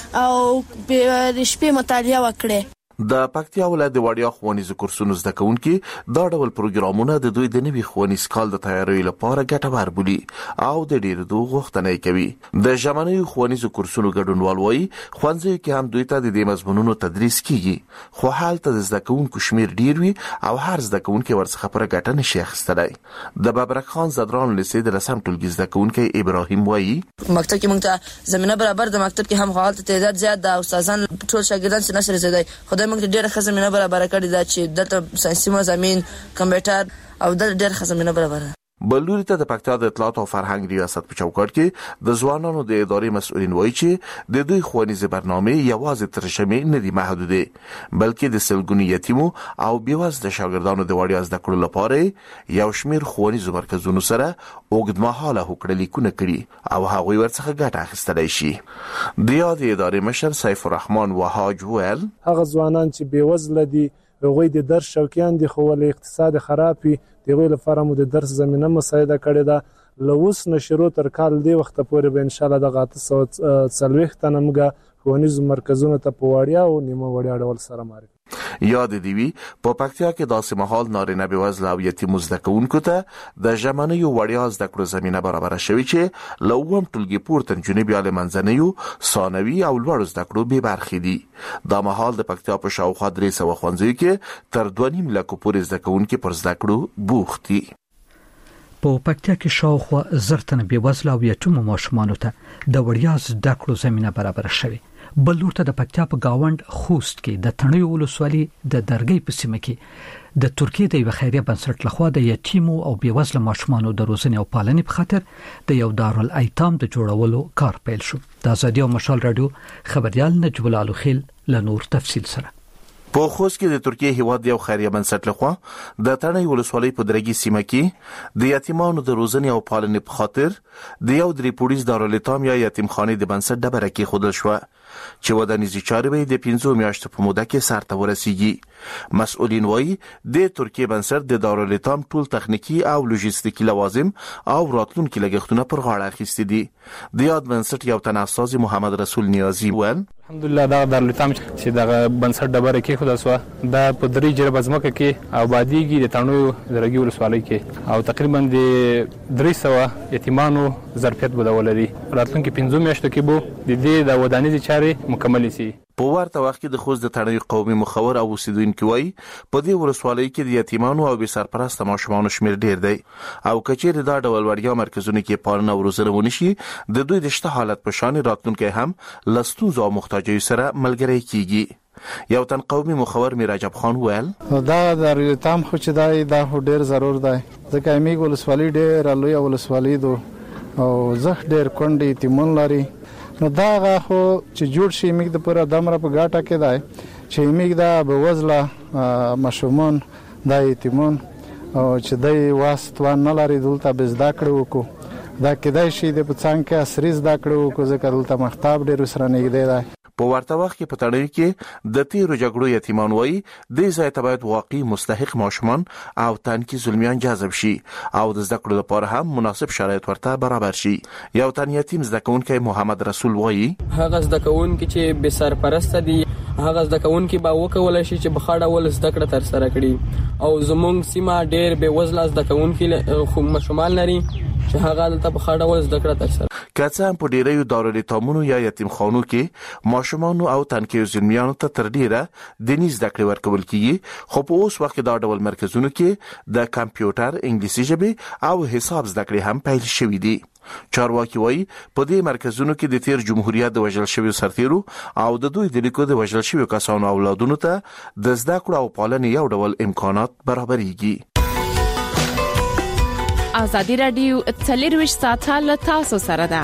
او د شپې مطالعه وکړي. د پکتیا ولایت د وړیا ښوونیزو کورسونو زده کوونکي دا ډول پروګرامونه د دوی د نوي ښوونیز کال د تیاری لپاره ګټور بولي او د ډیرو غوښتنه کوي. د ژمنیو ښوونیزو کورسونو ګډونوال وایي ښوونځیو کې هم دوی ته د دې مضمونونو تدریس کیږي، خو هلته د زده کوونکو شمیر ډیر وي او هر زده کوونکی ورڅخه پر ګټه نشي اخیستلی. د ببرک خان زدران لیسې د رسم ټولګي زده کوونکی ابراهیم وایي مکتب کې موږ ته زمينه برابر د مکتب کې هم حالت تعداد زیات د استادان ټول شاګردان څخه نشي زیاتای، خدای موږ ته ډېر ښه زمينه برابر کړې ده چې دلته ساينسي مضامین، کمپیوټر او ډېر ښه زمينه برابر ده. بلوري ته د پکتیا د اطلاعات او فرهنګ ریاست په چوکاټ کې د ځوانانو د ادارې مسؤلین وایي چې د دوی ښوونیزې برنامې یوازې تر ژمي نه دي محدودې، بلکې د سلګونو یتیمو او بیوزله شاګردانو د وړیا زده کړو لپاره یو شمیر ښوونیزو مرکزونو سره اوږدمهاله هوکړلیکونه کړي او هغوی ورڅخه ګټه اخیستلی شي. د یادې ادارې مشر سیف الرحمن وهاج ویل هغه ځوانان چې بیوزله دي هغوی د درس شوقیان دي خو ول اقتصاد خراب وي، دغه لپاره مو د درس زمينه مساعده کړې ده. لوس نشرو تر کال دی وخت پورې به ان شاء الله د 340 تنمګه ښوونیز مرکزونو ته په وړیا او نیمه وړیا ډول سره معرفي. یاد دی وی په پکتیا کې داسې مهال نارینه بیوزله او یتیم زده کوونکو ته د ژمنیو وړیا زده کړو زمينه برابر شوی چې لوم ټولګي پورته جنوبي علي منځنیو، ثانوي او لوړ زده کړو به برخې دي. دا مهال د پکتیا په شاوخوا 300 ښوونځیو کې تر 2.5 لک پورې زده کوونکي پر زده کړو بوخت دي. په پکتیا کې شاوخوا زرتنه بیوزله او یتیم ماشومانو ته د وړیا زده کړو زمينه برابر شوی. بل لور ته د پکتیا په گاوند خوست کې د تڼیو ولسوالي د درګۍ په سیمه کې د ترکیه د یو خیریه بنسټ لخوا د یتیمو او بیوزله ماشومانو د روزنې او پالنې په خاطر د یو دارالایتام د جوړولو کار پیل شو. د ازادي او مشال رادیو خبريال نجیب الله خیل له نور تفصیل سره. په خوست کې د ترکیه هیواد یو خیریه بنسټ لخوا د تڼۍ ولسوالۍ په درګي سیمه کې د یتیمانو د روزنې او پالنې په خاطر د یو درې پولیس دارالایتام یا یتیمخانې د بنسټ ډبره کې خودل شو چې ودانیزي چارې به د 15 میاشتو په موده کې سرته ورسیږي. مسؤلین وایي د ترکیه بنسټ د دارالایتام ټول تخنیکی او لوجستیکي لوازم او راتلونکي لګښتونه پر غاړه اخیستي دي. د یاد بنسټ یو تناساز محمد رسول نیازی ول الحمدلله دا دارالایتام چې دا بنسټ ډبره کې خدا سو دا په درې جرب ازمکه کې آبادیږي د تڼیو درګي ولسوالۍ کې او تقریبا د 300 یتیمانو ظرفیت بدولري راتلونکي 15 میاشتو کې بو د دې د ودانیزي چارې مکمل شي. په ورته وخت کې د خوست د تڼیو قومي مخور او اوسیدونکو وایي په دې ولسوالۍ کې د یتیمانو او بې سرپرسته ماشومانو شمیر ډیر دی او کچېر دا ډول وړیا مرکزونه کې پالنه او روزنه ونشي د دوی د شته حالت په شان راتلونکي هم لستونزو او محتاجیو سره ملګری کیږي. یو تن قومي مخور میراجب خان ویل دا دارالایتام خو چې دا ډیر ضرور دی ځکه میګ ولسوالۍ ډیر لوی ولسوالۍ دو او زه ډیر کونډې یتیمون لري نو دا خو چې جوړ شي میګ د پوره دمره په ګاټه کې دی چې میګ دا به وزله مشومان د یتیمون او چې دای واسطوان نه لري دلته به زده کړو وکړو دا کېدای شي د پڅان کې اسری زده کړو وکړو ځکه دلته مختاب ډیر سره نږدې دی. په ورته وخت کې په تڼیو کې د تیرو جګړو یتیمان وایي د ځای ته باید واقعي مستحق ماشومان او تنکي زلمیان جذب شي او د زده کړو لپاره هم مناسب شرایط ورته برابر شي. یو تن یتیم زده کوونکی محمد رسول وایي هغه زده کوونکي چې بې سرپرسته دي هغه زده کوونکي به وکولای شي چې بخاړه ول زده کړه تر سره کړي او زمونږ سیمه ډېر بې وزله زده کوونکي خو ماشومان لري چې هغه دلته بخاړه ول زده کړه تر سره که څه هم په ډیریو دارالایتامونو یا یتیمخانو کې ماشومانو او تنکیو زلمیانو ته تر ډیره دیني زده کړې ورکول کیږي خو په اوس وخت کې دا ډول مرکزونو کې د کمپیوټر انګلیسي ژبه او حساب زده کړې هم پیل شوې دي. چارواکي وایي په دې مرکزونو کې د تیر جمهوریت د وژل شویو سرتیرو او د دوی د لیکو د وژل شویو کسانو اولادونو ته د زده کړو او پالنې یو ډول امکانات برابرېږي. ازادي رادیو 24 ساعته له تاسو سره ده.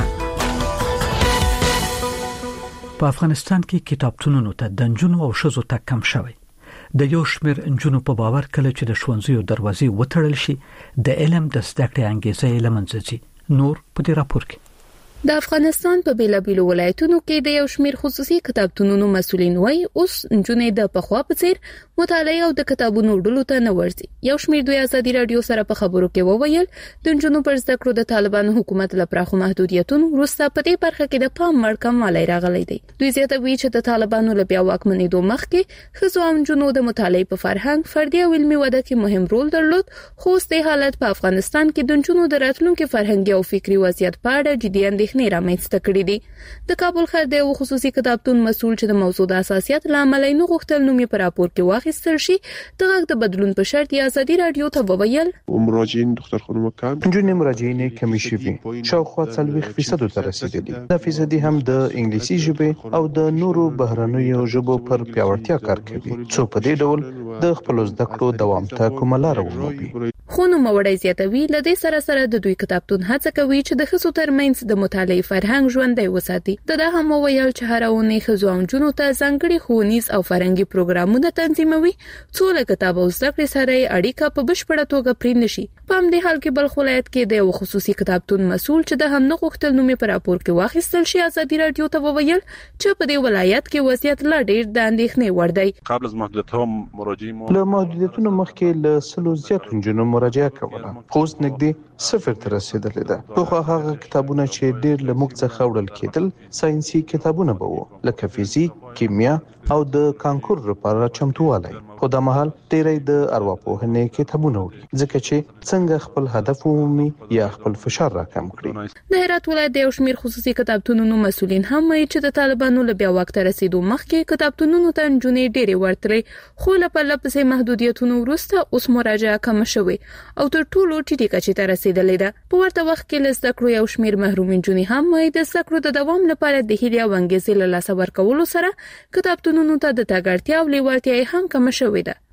په افغانستان کې کتابتونونو ته د نجونو او ښځو ته کم شوی د یو شمېر نجونو په باور کله چې د ښوونځیو دروازې وتړل شي د علم د زده کړې انګیزه له منځه ځي. نور په دې راپور کې د افغانستان په بیلابیلو ولایتونو کې د یو شمېر خصوصي کتابتونونو مسؤلین وایي اوس نجونې د پخوا په څیر مطالعه او د کتابونو ډلو ته نه ورځي. یو شمېر دوی ازادي رادیو سره په خبرو کې وویل د نجونو پر زده کړو د طالبانو حکومت لپاره محدودیتونو وروسته په دې برخه کې د پام وړ کموالی راغلی دی. دوی زیاتوي چې د طالبانو له بیا واکمنېدو مخکې ښځو او نجونو د مطالعې په فرهنګ فردي او علمي وده کې مهم رول درلود خو اوس د حالت په افغانستان کې د نجونو د راتلونکي فرهنګي او فکري وضعیت په اړه جدي اندېښنې رامنځته کړې دي. د کابل ښار د خصوصي کتابتون مسؤل چې د موضوع د اساسیت لامل نه غوښتل نوم په راپور کې واخیستل شي د غږ د بدلون په شرط یې ازادي رادیو ته وویل مراجعین دختر خانم کم جون مراجعین کمی شوي شاوخوا 40% ته رسیدلي. دا فیصدي هم د انګلیسي ژبې او د نورو بهرنیو ژبو پر پیاوړتیا کار کوي څو په دې ډول د خپل زده کړو دوام ته کومه لار ومومي. خو نو موړی زیاتوي لدې سره سره د دوی کتابتون هڅه کوي چې د ښځو ترمنځ د مطالعې فرهنګ ژوندی وساتي. دا هم ویل چې هر اونۍ ښځو او نجونو ته ځانګړي ښوونیز او فرهنګي پروګرامونه تنظیموي څو له کتاب او زده کړې سره اړیکه په بشپړه توګه پرې نشي. په همدې حال کې بلخ ولایت کې د یو خصوصي کتابتون مسؤل چې د هم نه غوښتل نوم په راپور کې واخیستل شي ازادي رادیو ته وویل چې په دې ولایت کې وضعیت لا ډېر د اندېښنې وړ دی. قبل از محدودیت‌ها مراجعین له محدودیتونو مخکې له سلو زیات نجونو مراجعه کوله خو اوس نږدې صفر ته رسیدلې ده. خو هغه کتابونه چې ډېر له موږ څخه وړل کېدل ساينسي کتابونه به وو لکه فزیک کیمیا او د کانکور لپاره چمتووالی. خو د مهال ډېری د ارواپوهنې کتابونه وړي ځکه چې څنګه خپل هدف ومومي یا خپل فشار راکم کړي. د هرات ولایت د یو شمېر خصوصي کتابتونونو مسؤلین هم وایي چې د طالبانو له بیا واک ته رسیدو مخکې کتابتونونو ته نجونې ډېرې ورتلې خو له پرله پسې محدودیتونو وروسته اوس مراجعه کمه شوې او تر ټولو ټیټې کچې ته رسیدلې ده. په ورته وخت کې له زده کړو یو شمېر محروم نجونې هم وایي د زده کړو د دوام لپاره د هیلې او انګیزې له لاسه ورکولو سره کتابتونونو ته د تګ اړتیا او لیوالتیا هم کمه شوې ده.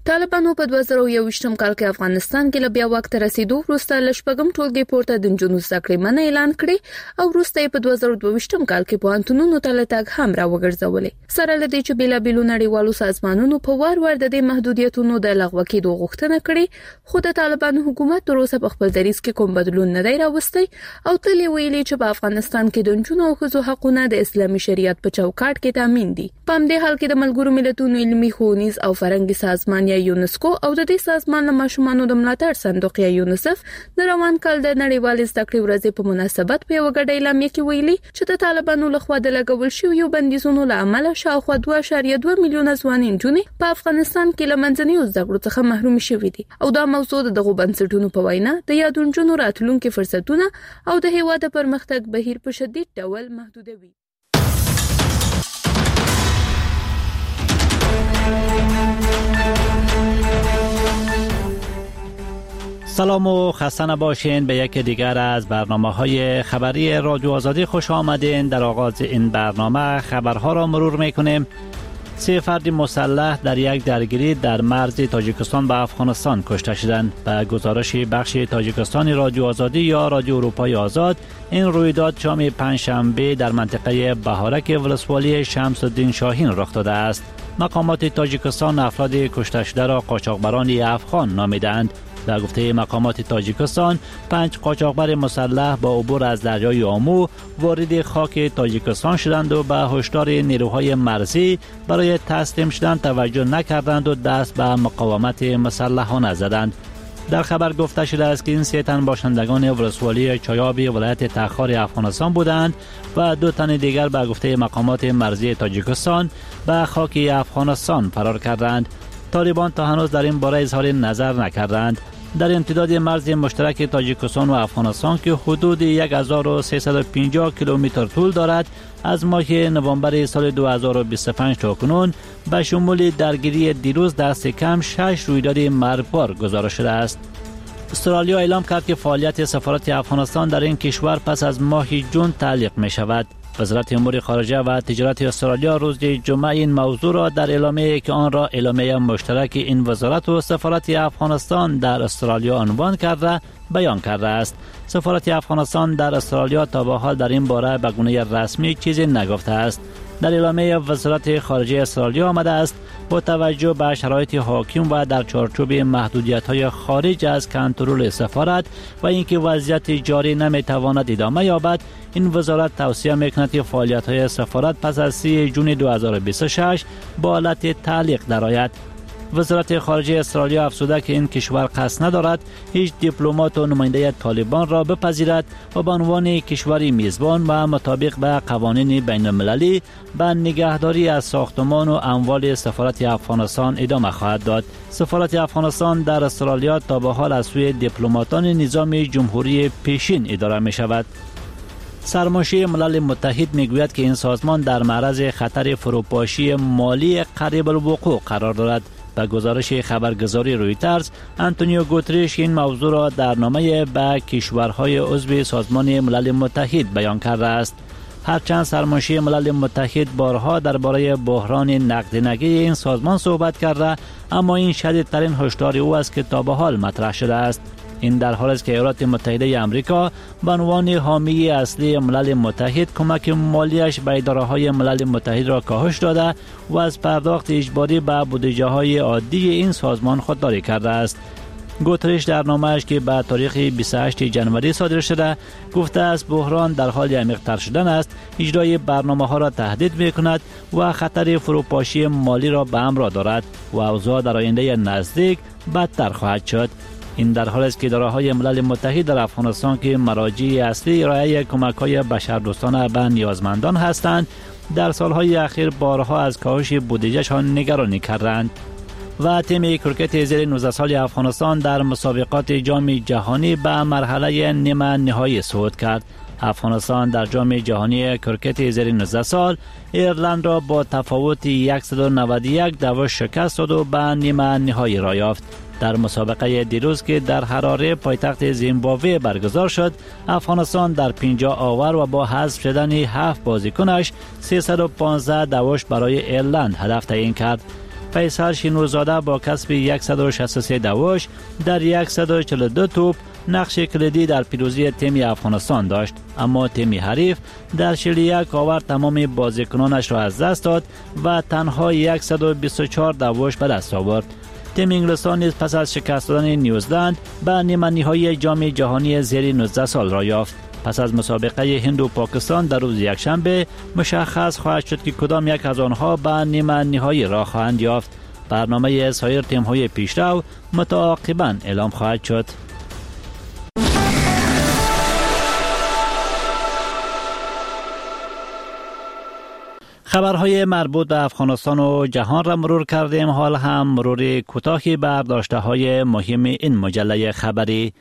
طالبانو په 2021م کال کې افغانستان کې له بیا واک ته رسیدو وروسته لشپږم ټولګي پورته د نجونو زده کړې منع اعلان کړي او وروسته په 2022م کال کې پوهنتونونو ته له تګ هم راوګرځولې. سره له دې چې بیلابیلو نړیوالو سازمانونو په وار وار د دې محدودیتونو د لغوه کېدو غوښتنه کړې، خو د طالبانو حکومت تر اوسه په خپل دریځ کې کوم بدلون نه دی راوستی او تل ویلي چې په افغانستان کې د نجونو او ښځو حقونه د اسلامي شریعت په چوکاټ کې تامین دي. په همدې حال کې د ملګرو ملتونو علمي ښوونیز او فرهنګي سازمان یا یونسکو او د دې سازمان له ماشومانو د ملاتړ صندوق یا یونیسف د روان کال د نړیوال زده کړې ورځې په مناسبت په یو غړ اعلامیه کې ویلي چې د طالبانو لخوا د لګول شویو بندیزونو له امله شاوخوا 2.2 میلیونه ځوانان نجونې په افغانستان کې له منځنیو زده کړو څخه محروم شوي دي او دا موضوع دغه بنسټونو په وینا د یادو نجونو راتلونکو فرصتونه او د هیواد پرمختګ بهیر په شدید ډول محدودوي. سلام و خسته نباشین به یکی دیگر از برنامه‌های خبری رادیو آزادی خوش آمدین. در آغاز این برنامه خبرها را مرور می‌کنیم. 3 فرد مسلح در یک درگیری در مرز تاجیکستان با افغانستان کشته شدند. به گزارش بخش تاجیکستانی رادیو آزادی یا رادیو اروپای آزاد، این رویداد شام پنجشنبه در منطقه بهارک ولسوالی شمس الدین شاهین رخ داده است. مقامات تاجیکستان افراد کشته شده را قاچاقبران افغان نامیدند. در گفته مقامات تاجیکستان 5 قاچاقبر مسلح با عبور از دریای آمو وارد خاک تاجیکستان شدند و به هشدار نیروهای مرزی برای تسلیم شدن توجه نکردند و دست به مقاومت مسلحانه زدند. در خبر گفته شده است که این 3 تن باشندگان ولسوالی چایابی ولایت تخار افغانستان بودند و 2 تن دیگر به گفته مقامات مرزی تاجیکستان به خاک افغانستان فرار کردند. طالبان تا هنوز در این باره اظهار نظر نکردند. در امتداد مرز مشترک تاجیکستان و افغانستان که حدود 1350 کیلومتر طول دارد، از ماه نوامبر سال 2025 تا کنون به شمول درگیری دیروز دست کم 6 رویداد مرگبار گزارش شده است. استرالیا اعلام کرد که فعالیت سفارت افغانستان در این کشور پس از ماه جون تعلیق می شود. وزارت امور خارجه و تجارت استرالیا روز جمعه این موضوع را در اعلامیه‌ای که آن را اعلامیه مشترک این وزارت و سفارت افغانستان در استرالیا عنوان کرده بیان کرده است. سفارت افغانستان در استرالیا تا به حال در این باره به گونه رسمی چیزی نگفته است. در اعلامیه وزارت خارجه استرالیا آمده است با توجه به شرایط حاکم و در چارچوب محدودیت‌های خارج از کنترل سفارت و اینکه وضعیت جاری نمی‌تواند ادامه یابد، این وزارت توصیه می‌کند که فعالیت‌های سفارت پس از 3 جون 2026 با حالت تعلیق درآید. وزارت خارجه استرالیا افزوده که این کشور قصد ندارد هیچ دیپلمات و نماینده طالبان را بپذیرد و به عنوان کشوری میزبان و مطابق به قوانین بین المللی به نگهداری از ساختمان و اموال سفارت افغانستان ادامه خواهد داد. سفارت افغانستان در استرالیا تا به حال از سوی دیپلماتان نظام جمهوری پیشین اداره می شود. سرمنشی ملل متحد میگوید که این سازمان در معرض خطر فروپاشی مالی قریب الوقوع قرار دارد. به گزارش خبرگزاری رویترز، آنتونیو گوتریش این موضوع را در نامه به کشورهای عضو سازمان ملل متحد بیان کرده است. هرچند سرمنشی ملل متحد بارها درباره بحران نقدینگی این سازمان صحبت کرده، اما این شدیدترین هشدار او است که تا به حال مطرح شده است. این در حالی است که ایالات متحده آمریکا به عنوان حامی اصلی ملل متحد کمک مالیش به اداره‌های ملل متحد را کاهش داده و از پرداخت اجباری به بودجه‌های عادی این سازمان خودداری کرده است. گوتریش در نامه‌اش که به تاریخ 28 جنوری صادر شده گفته است بحران در حال عمیق‌تر شدن است، اجرای برنامه‌ها را تهدید می‌کند و خطر فروپاشی مالی را به همراه دارد و اوضاع در آینده نزدیک بدتر خواهد شد. این در حالی است که اداره‌های ملل متحد در افغانستان که مراجع اصلی ارائه کمک‌های بشردوستانه به نیازمندان هستند، در سالهای اخیر بارها از کاهش بودجه‌شان نگرانی کردند. و تیم کرکت زیر 19 سال افغانستان در مسابقات جام جهانی به مرحله نیمه نهایی صعود کرد. افغانستان در جام جهانی کرکت زیر 19 سال ایرلند را با تفاوت 191 دعوا شکست داد و به نیمه نهایی را یافت. در مسابقه دیروز که در حراره پایتخت زیمبابوه برگزار شد، افغانستان در 50 آور و با حذف شدن 7 بازیکنش 315 دعواش برای ایرلند هدف تعیین کرد. فیصل شینوزاده با کسب 163 دواش در 142 توپ نقش کلیدی در پیروزی تیم افغانستان داشت، اما تیم حریف در 41 آور تمام بازیکنانش را از دست داد و تنها 124 دواش به دست آورد. تیم انگلستان نیز پس از شکست دادن نیوزلند به نیمه نهایی جام جهانی زیر 19 سال را یافت. پس از مسابقه هند و پاکستان در روز یکشنبه مشخص خواهد شد که کدام یک از آنها به نیمه نهایی را خواهند یافت. برنامه سایر تیم‌های پیشرو متعاقباً اعلام خواهد شد. خبرهای مربوط به افغانستان و جهان را مرور کردیم. حال هم مرور کوتاهی بر داشته‌های مهم این مجله خبری.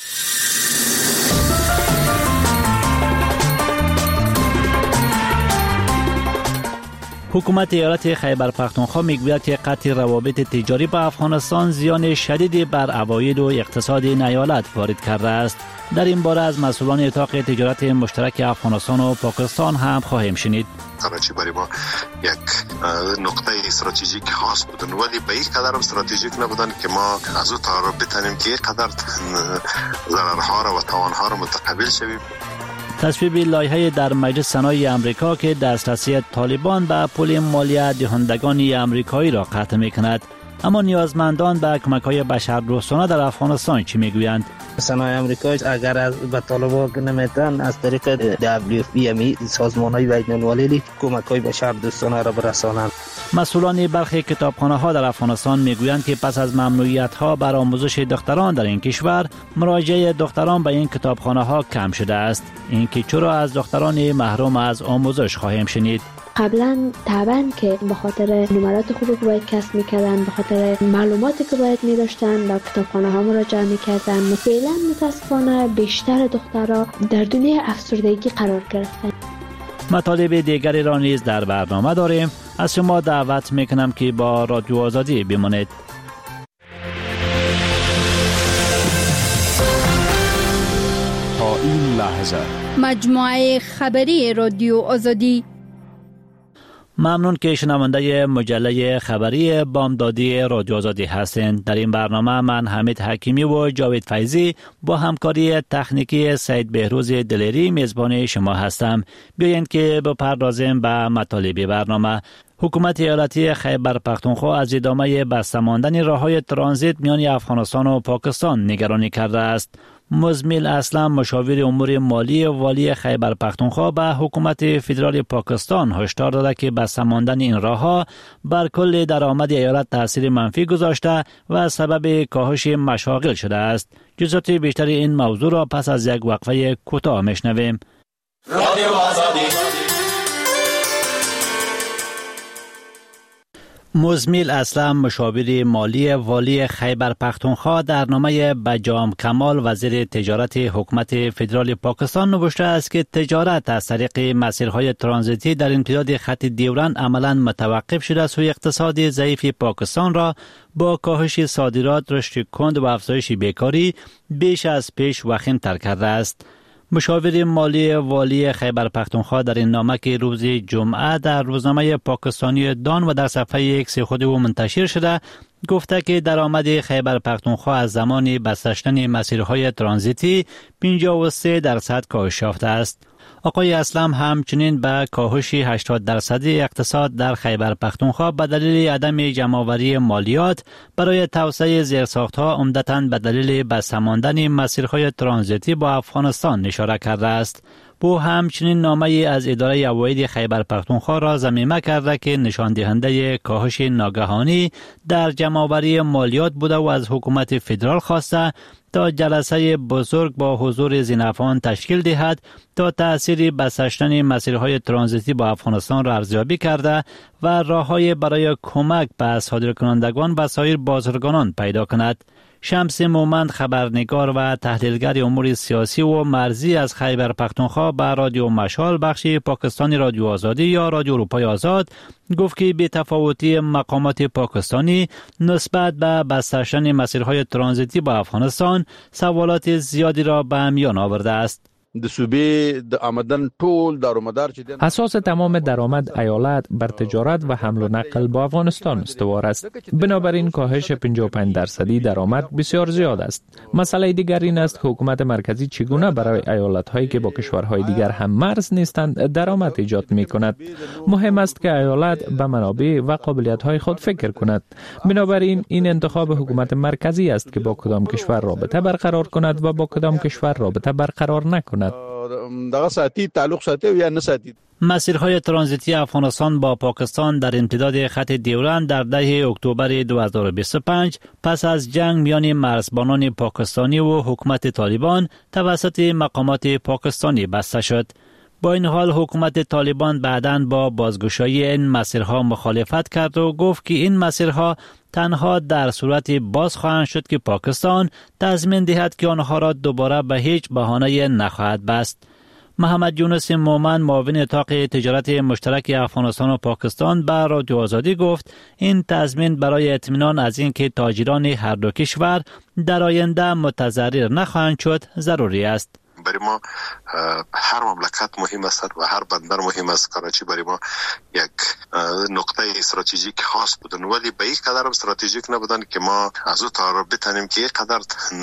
حکومت ایالت خیبر پختونخوا میگوید که قطع روابط تجاری با افغانستان زیان شدیدی بر عواید و اقتصاد این ایالت وارد کرده است. در این باره از مسئولان اتاق تجارت مشترک افغانستان و پاکستان هم خواهیم شنید. کراچی برای ما یک نقطه استراتژیک خاص بودن، ولی به این قدر استراتژیک نبودن که ما از او تعارف بتانیم که یک قدر ضررها را و تاوانها را متقبل شویم. تصویب لایحه در مجلس سنای امریکا که دسترسی طالبان به پول مالیه دهندگان امریکایی را قطع می‌کند. اما نیازمندان به کمک‌های بشردوستانه در افغانستان چی میگویند؟ سنای امریکا اگر از به طالبان نمیتن از طریق WFP یعنی سازمان‌های بین‌المللی کمک‌های بشردوستانه را برسانند. مسئولان برخی کتابخانه‌ها در افغانستان میگویند که پس از ممنوعیت‌ها بر آموزش دختران در این کشور، مراجعه دختران به این کتابخانه‌ها کم شده است. این که چرا از دختران محروم از آموزش خواهیم شنید. قبلا طبعا که به خاطر نمرات خوبی که باید کسب میکردن، به خاطر معلوماتی که باید میداشتن به کتابخانه ها مراجعه میکردن. فعلا متاسفانه بیشتر دخترها در دنیای افسردگی قرار گرفتن. مطالب دیگری را نیز در برنامه داریم. از شما دعوت میکنم که با رادیو آزادی بمانید. تا این لحظه مجموعه خبری رادیو آزادی. ممنون که شنونده مجله خبری بامدادی رادیو آزادی هستند. در این برنامه من حمید حکیمی و جاوید فیضی با همکاری تکنیکی سید بهروز دلیری میزبان شما هستم. بیایید که بپردازیم به مطالب برنامه. حکومت ایالتی خیبر پختونخوا از ادامه بسته ماندن راههای ترانزیت میان افغانستان و پاکستان نگرانی کرده است. مزمیل اسلم مشاور امور مالی والی خیبر پختونخوا به حکومت فدرال پاکستان هشدار داده که بسته ماندن این راهها بر کل درآمد ایالت تاثیر منفی گذاشته و سبب کاهش مشاغل شده است. جزئیات بیشتر این موضوع را پس از یک وقفه کوتاه میشنویم. رادیو آزادی. مزمیل اسلم مشاور مالی والی خیبر پختونخوا در نامه به جام کمال وزیر تجارت حکومت فدرال پاکستان نوشته است که تجارت از طریق مسیرهای ترانزیتی در امتداد خط دیورند عملاً متوقف شده است و اقتصاد ضعیف پاکستان را با کاهش صادرات، رشد کند و افزایش بیکاری بیش از پیش وخیم‌تر کرده است. مشاور مالی والی خیبر پختونخوا در این نامه که روز جمعه در روزنامه پاکستانی دان و در صفحه ایکس خود او منتشر شده گفته که درآمد خیبر پختونخوا از زمان بسته شدن مسیرهای ترانزیتی 53% کاهش یافته است. آقای اسلم همچنین به کاهش 80% اقتصاد در خیبر پختونخوا به دلیل عدم جمع‌آوری مالیات برای توسعه زیرساخت‌ها عمدتاً به دلیل بسته ماندن مسیرهای ترانزیتی با افغانستان اشاره کرده است. او همچنین نامه از اداره عواید خیبر پختونخوا را ضمیمه کرده که نشان دهنده کاهش ناگهانی در جمع‌آوری مالیات بوده و از حکومت فدرال خواسته تا جلسه بزرگ با حضور زینفعان تشکیل دهد تا تأثیر بسته شدن مسیرهای ترانزیتی با افغانستان را ارزیابی کرده و راه‌های برای کمک به صادرکنندگان و سایر بازرگانان پیدا کند. شمس مومند خبرنگار و تحلیلگر امور سیاسی و مرزی از خیبر پختونخوا به رادیو مشال بخش پاکستانی رادیو آزادی یا رادیو اروپای آزاد گفت که بی‌تفاوتی مقامات پاکستانی نسبت به بسته شدن مسیرهای ترانزیتی با افغانستان سوالات زیادی را به میان آورده است. د صوبې د آمدن ټول دارومدار چې اساس تمام درآمد ایالت بر تجارت و حمل و نقل با افغانستان استوار است. بنابراین کاهش 55% درآمد بسیار زیاد است. مسئله دیگر این است که حکومت مرکزی چگونه برای ایالت‌هایی که با کشورهای دیگر هم مرز نیستند درآمد ایجاد می‌کند. مهم است که ایالت به منابع و قابلیت‌های خود فکر کند. بنابراین این انتخاب حکومت مرکزی است که با کدام کشور رابطه برقرار کند و با کدام کشور رابطه برقرار نکند. دغه ساتي تعلق ساتي یا نه ساتي. مسیرهای ترانزیتی افغانستان با پاکستان در امتداد خط دیورند در 10 اکتبر 2025 پس از جنگ میان مرزبانان پاکستانی و حکومت طالبان توسط مقامات پاکستانی بسته شد. با این حال حکومت طالبان بعداً با بازگشایی این مسیرها مخالفت کرد و گفت که این مسیرها تنها در صورت باز خواهند شد که پاکستان تضمین دهد که آنها را دوباره به هیچ بهانه‌ای نخواهد بست. محمد یونس مومن معاون اتاق تجارت مشترک افغانستان و پاکستان به رادیو آزادی گفت این تضمین برای اطمینان از اینکه تاجران هر دو کشور در آینده متضرر نخواهند شد ضروری است. برای ما هر مملکت مهم است و هر بندر مهم است. کراچی برای ما یک نقطه استراتژیک خاص بودن، ولی به این قدر استراتژیک نبودن که ما از او تا بتونیم که یک قدر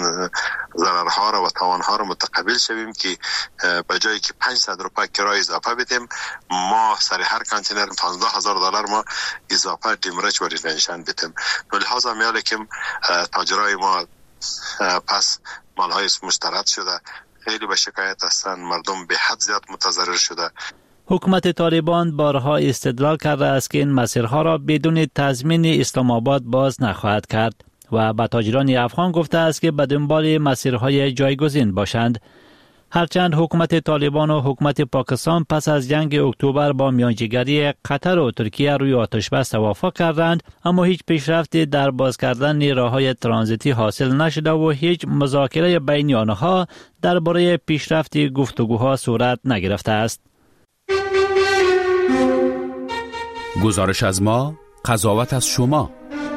ضررها را و تاوانها را متقبل شویم که به جایی که 500 روپیه کرایه اضافه بدیم ما سر هر کانتینر $15,000 ما اضافه دیمرچ و ریفنشن بدیم. لحاظا میاله که تاجرای ما پس مالهای مسترد شده، خیلی به شکایت هستند، مردم به حد زیاد متضرر شده. حکومت طالبان بارها استدلال کرده است که این مسیرها را بدون تضمین اسلام آباد باز نخواهد کرد و به تاجران افغان گفته است که به دنبال مسیرهای جایگزین باشند. هرچند حکومت طالبان و حکومت پاکستان پس از جنگ اکتبر با میانجیگری قطر و ترکیه روی آتشبس توافق کردند، اما هیچ پیشرفتی در باز کردن راههای ترانزیتی حاصل نشده و هیچ مذاکره بین آنها درباره پیشرفت گفتگوها صورت نگرفته است. گزارش از ما، قضاوت از شما.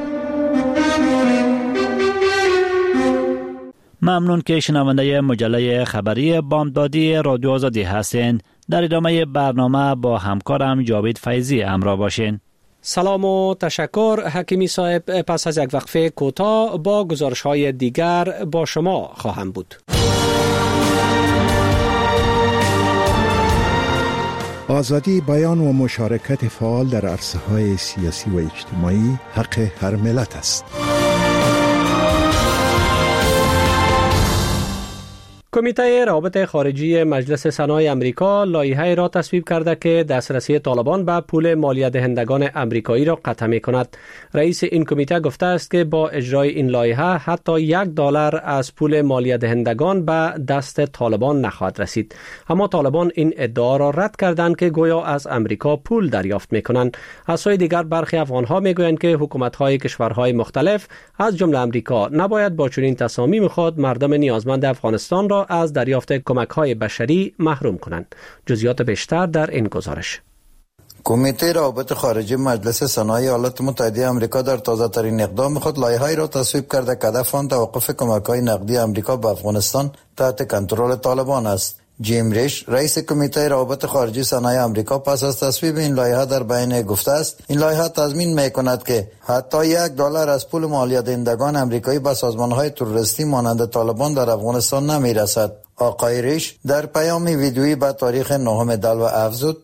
ممنون که شنونده مجله خبری بامدادی رادیو آزادی هستین. در ادامه برنامه با همکارم جاوید فیضی همراه باشین. سلام و تشکر حکیمی صاحب. پس از یک وقفه کوتاه با گزارش‌های دیگر با شما خواهم بود. آزادی بیان و مشارکت فعال در عرصه‌های سیاسی و اجتماعی حق هر ملت است. کمیته روابط خارجی مجلس سنای امریکا لایحه‌ای را تصویب کرده که دسترسی طالبان به پول مالیه دهندگان امریکایی را قطع می‌کند. رئیس این کمیته گفته است که با اجرای این لایحه حتی $1 از پول مالیه دهندگان به دست طالبان نخواهد رسید. اما طالبان این ادعا را رد کردند که گویا از امریکا پول دریافت می‌کنند. از سوی دیگر برخی افغان‌ها می‌گویند که حکومت‌های کشورهای مختلف از جمله امریکا نباید با چنین تصامیم خود مردم نیازمند افغانستان را از دریافت کمک‌های بشری محروم کنند. جزئیات بیشتر در این گزارش. کمیته روابط خارجی مجلس سنای ایالات متحده آمریکا در تازه‌ترین اقدام خود لایحه‌ای را تصویب کرده که هدف آن توقف کمک‌های نقدی آمریکا به افغانستان تحت کنترل طالبان است. جیم ریش رئیس کمیته روابط خارجی سنای آمریکا پس از تصویب این لایحه در بیانیه گفته است این لایحه تضمین می‌کند که حتی $1 از پول مالیه دهندگان آمریکایی به سازمان‌های تروریستی مانند طالبان در افغانستان نمی‌رسد. آقای ریش در پیام ویدیویی به تاریخ 9 دلو افزود: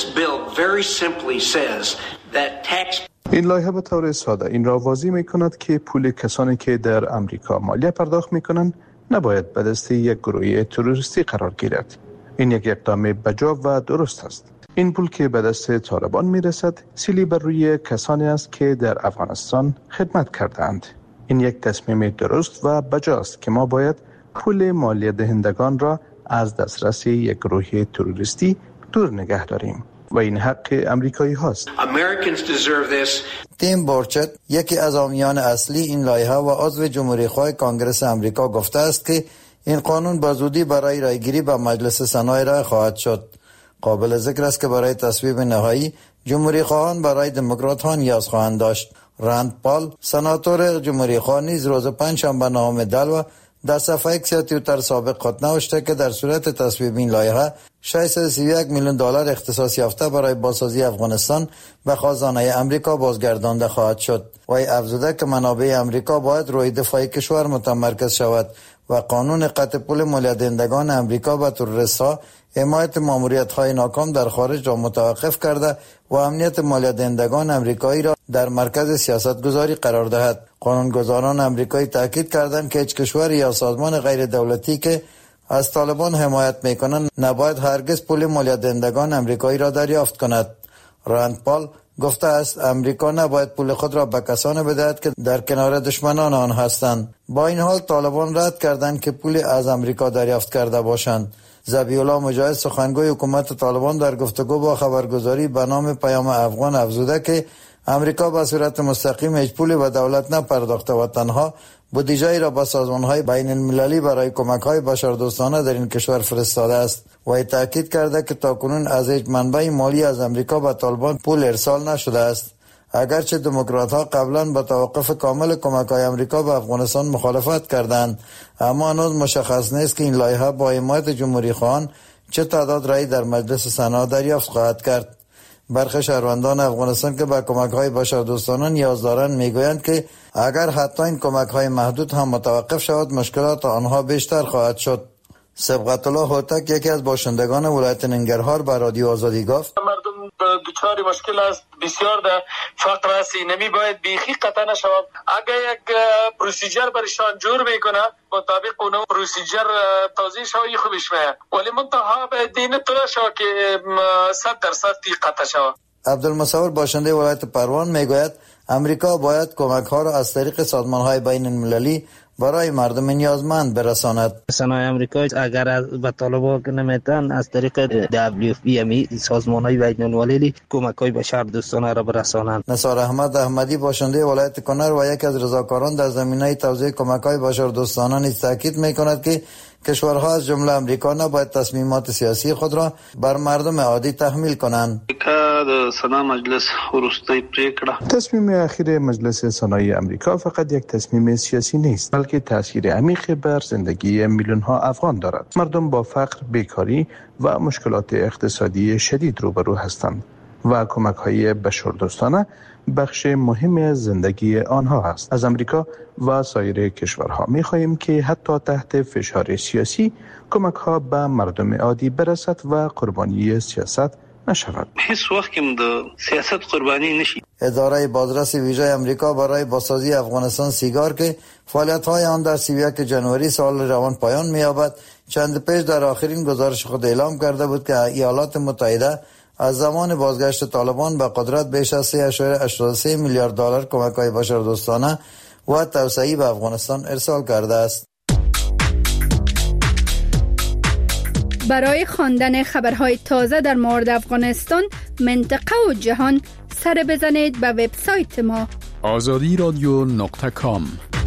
این لایحه به طور ساده این را واضح می‌کند که پول کسانی که در آمریکا مالیه پرداخت می‌کنند نباید به دست یک گروه تروریستی قرار گیرد. این یک اقدام بجا و درست است. این پول که به دست طالبان میرسد سیلی بر روی کسانی است که در افغانستان خدمت کردند. این یک تصمیم درست و بجا است که ما باید پول مالیه دهندگان را از دسترس یک گروه تروریستی دور نگه داریم و این حق امریکایی هاست. تیم بورچت یکی از حامیان اصلی این لایحه و عضو جمهوری‌خواه کانگرس امریکا گفته است که این قانون با زودی برای رایگیری به مجلس سنای رای خواهد شد. قابل ذکر است که برای تصویب نهایی جمهوری‌خواهان برای دموکرات‌ها نیاز خواهند داشت. راند پال سناتور جمهوری‌خواه نیز روز پنجشنبه 9 دلو در صفحه اکس توییتر سابق خود نوشته که در صورت تصویب این لایحه 631 میلیون دلار اختصاص یافته برای بازسازی افغانستان به خزانه امریکا بازگردانده خواهد شد. وی افزوده که منابع امریکا باید روی دفاع کشور متمرکز شود و قانون قطع پول مالیات دهندگان امریکا به تروریست‌ها حمایت ماموریت‌های ناکام در خارج را متوقف کرده و امنیت مالیات دهندگان امریکایی را در مرکز سیاستگذاری قرار دهد. قانونگذاران امریکایی تاکید کردند که هیچ کشور یا سازمان غیر دولتی که از طالبان حمایت می‌کنند نباید هرگز پول مالیات دهندگان امریکایی را دریافت کند. راند پال گفته است امریکا نباید پول خود را به کسانی بدهد که در کنار دشمنان آن هستند. با این حال طالبان رد کردند که پول از امریکا دریافت کرده باشند. ذبیح‌الله مجاهد سخنگوی حکومت طالبان در گفتگو با خبرگزاری به نام پیام افغان افزوده که امریکا به صورت مستقیم هیچ پولی به دولت نپرداخته و تنها بودجه‌ای را به سازمان‌های بین‌المللی برای کمک‌های بشردوستانه در این کشور فرستاده است. و تاکید کرده که تاکنون از هیچ منبع مالی از امریکا به طالبان پول ارسال نشده است. اگرچه دموکرات‌ها قبلا با توقف کامل کمک‌های امریکا به افغانستان مخالفت کردند، اما هنوز مشخص نیست که این لایحه با حمایت جمهوری‌خواهان چه تعداد رأی در مجلس سنا دریافت خواهد کرد. برخی شهروندان افغانستان که به کمک‌های بشردوستانه نیاز دارند میگویند که اگر حتی این کمک‌های محدود هم متوقف شود مشکلات آنها بیشتر خواهد شد. سبقت الله هوتک یکی از باشندگان ولایت ننگرهار به رادیو آزادی گفت مردم دچار مشکل است بسیار در فقر است. نمی باید بیخی قطع نشود. اگر یک پروسیجر برشان جور میکنه مطابق اون پروسیجر توضیح شوی خوبش میاد، ولی منتها به دین طور شو که 100% قطع شود. عبدالمصور باشنده ولایت پروان میگوید امریکا باید کمک‌ها را از طریق سازمان‌های بین‌المللی برای مردم نیازمند برساند. صنایع امریکا اگر به طالبان نمیتن از طریق WFP سازمان‌های بین‌المللی کمک‌های بشردوستانه را برسانند. نثار احمد احمدی باشنده ولایت کنر و یک از رضاکاران در زمینه توزیع کمک‌های بشردوستانه نیز تاکید می‌کند که کشورها از جمله امریکا نباید تصمیمات سیاسی خود را بر مردم عادی تحمیل کنند. تصمیم اخیر مجلس سنای امریکا فقط یک تصمیم سیاسی نیست، بلکه تاثیر عمیق بر زندگی میلیون‌ها افغان دارد. مردم با فقر، بیکاری و مشکلات اقتصادی شدید روبرو هستند و کمک‌های بشردوستانه بخش مهم از زندگی آنها است. از امریکا و سایر کشورها می‌خواهیم که حتی تحت فشار سیاسی کمک‌ها به مردم عادی برسد و قربانی سیاست نشود. هیچ وقت که سیاست قربانی نشید. اداره بازرس ویژه امریکا برای بازسازی افغانستان سیگار که فعالیت‌های آن در 31 جنوری سال روان پایان می‌یابد، چند پیش در آخرین گزارش خود اعلام کرده بود که ایالات متحده از زمان بازگشت طالبان به قدرت بیش از 3.83 میلیارد دلار کمک‌های بشردوستانه و توسعه‌ای به افغانستان ارسال کرده است. برای خواندن خبرهای تازه در مورد افغانستان، منطقه و جهان سر بزنید به وبسایت ما azadi.com.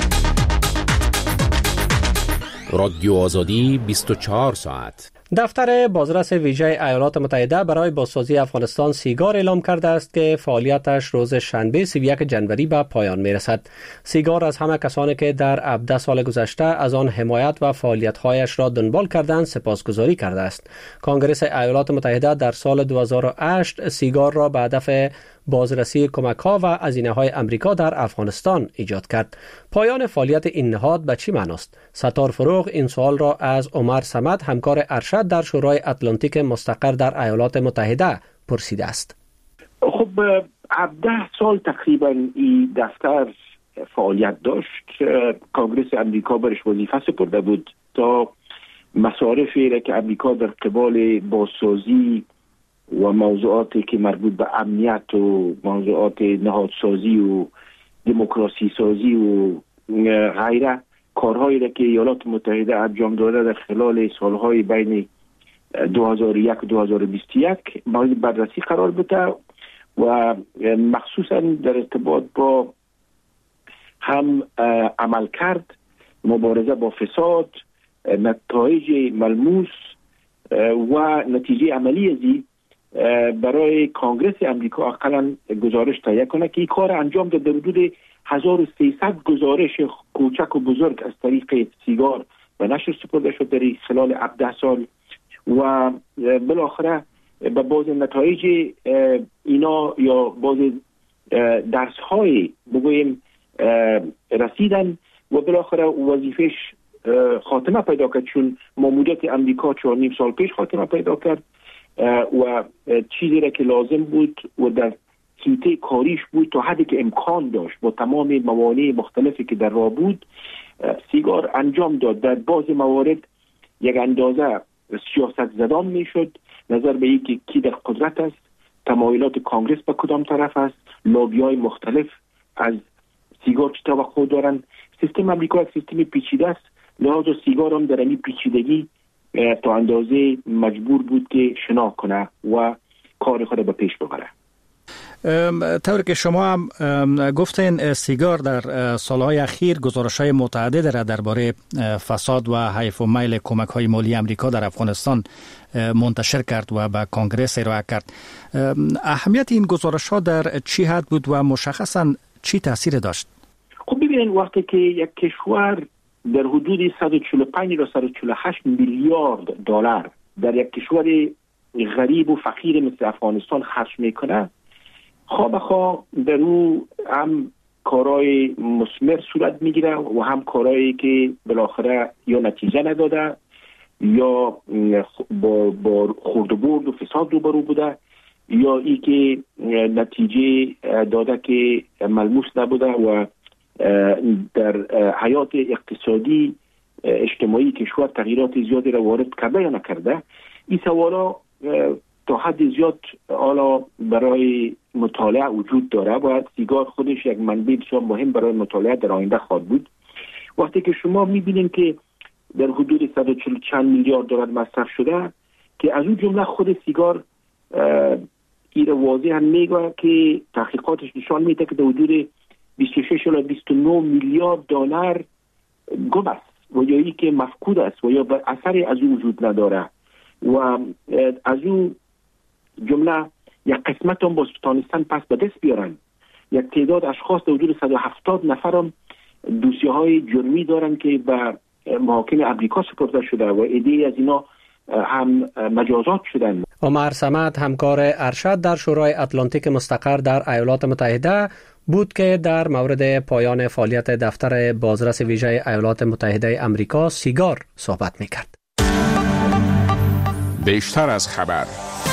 رادیو آزادی 24 ساعت. دفتر بازرس ویژه ایالات متحده برای بازسازی افغانستان سیگار اعلام کرده است که فعالیتش روز شنبه 31 جنوری به پایان میرسد. سیگار از همه کسانی که در 17 سال گذشته از آن حمایت و فعالیت‌هایش را دنبال کردند سپاسگزاری کرده است. کنگره ایالات متحده در سال 2008 سیگار را به هدف بازرسی کمک‌ها و هزینه‌های امریکا در افغانستان ایجاد کرد. پایان فعالیت این نهاد به چی معناست؟ ستار فروغ این سوال را از عمر صمد، همکار ارشد در شورای اتلانتیک مستقر در ایالات متحده پرسیده است. خب 17 سال تقریبا این دفتر فعالیت داشت. کنگره امریکا برش وظیفه سپرده بود تا مصارفی را که امریکا در قبال بازسازی و موضوعاتی که مربوط به امنیت و موضوعات نهادسازی و دموکراسی سازی و غیره کارهایی را که ایالات متحده انجام داده در خلال سالهای بین 2001 و 2021 مورد بررسی قرار بده و مخصوصا در ارتباط با هم عمل کرد، مبارزه با فساد، نتایج ملموس و نتیجه عملی ازی برای کانگرس امریکا اقلا گزارش تهیه کنه که این کار انجام داد. در حدود 1300 گزارش کوچک و بزرگ از طریق سیگار به نشر سپرده شد در خلال 17 سال و بالاخره به باز نتایج اینا یا باز درس های بگویم رسیدن و بالاخره وظیفش خاتمه پیدا کرد، چون ماموریت امریکا 4.5 سال پیش خاتمه پیدا کرد و چیزی را که لازم بود و در حیطه کاریش بود تا حدی که امکان داشت با تمام موانع مختلفی که در راه بود سیگار انجام داد. در بعض موارد یک اندازه سیاست زدان می شد نظر به اینکه کی در قدرت است، تمایلات کانگرس به کدام طرف است، لابی های مختلف از سیگار چه توقع دارند. سیستم امریکا یک سیستم پیچیده است، لحاظ سیگار هم در این پیچیدگی تا اندازه مجبور بود که شنا کنه و کار خود به پیش ببره. طوری که شما هم گفتین سیگار در سالهای اخیر گزارش‌های متعدد را درباره فساد و حیف و میل کمک‌های مالی امریکا در افغانستان منتشر کرد و به کانگرس ارائه کرد. اهمیت این گزارش‌ها در چی حد بود و مشخصاً چی تاثیر داشت؟ خب ببینید وقتی که یک کشور در حدود 145 تا 148 میلیارد دلار در یک کشور غریب و فقیر مثل افغانستان خرج میکنه، خواه در او هم کارهای مثمر صورت میگیره و هم کارهایی که بالاخره یا نتیجه نداده یا با خورد و برد و فساد روبرو بوده یا ای که نتیجه داده که ملموس نبوده و در حیات اقتصادی اجتماعی کشور تغییرات زیادی را وارد کرده یا نکرده. این سوالا تا حد زیاد حالا برای مطالعه وجود داره. باید سیگار خودش یک منبع بسیار مهم برای مطالعه در آینده خواهد بود. وقتی که شما میبینید که در حدود 140 چند میلیارد دلار مصرف شده که از اون جمله خود سیگار این واضح هم میگه که تحقیقاتش نشان میده که در حدود 26 الی 29 میلیارد دلار گم است و یا ای که مفقود است و یا اثری از او وجود نداره و از او جمله یک قسمت هم باز تانستن پس به دست بیارن. یک تعداد اشخاص در حدود 170 نفر هم دوسیه های جرمی دارن که به محاکم امریکا سپرده شده و عده‌ای از اینا هم مجازات شدن. عمر صمد همکار ارشد در شورای اتلانتیک مستقر در ایالات متحده بود که در مورد پایان فعالیت دفتر بازرس ویژه ایالات متحده امریکا سیگار صحبت می‌کرد. بیشتر از خبر.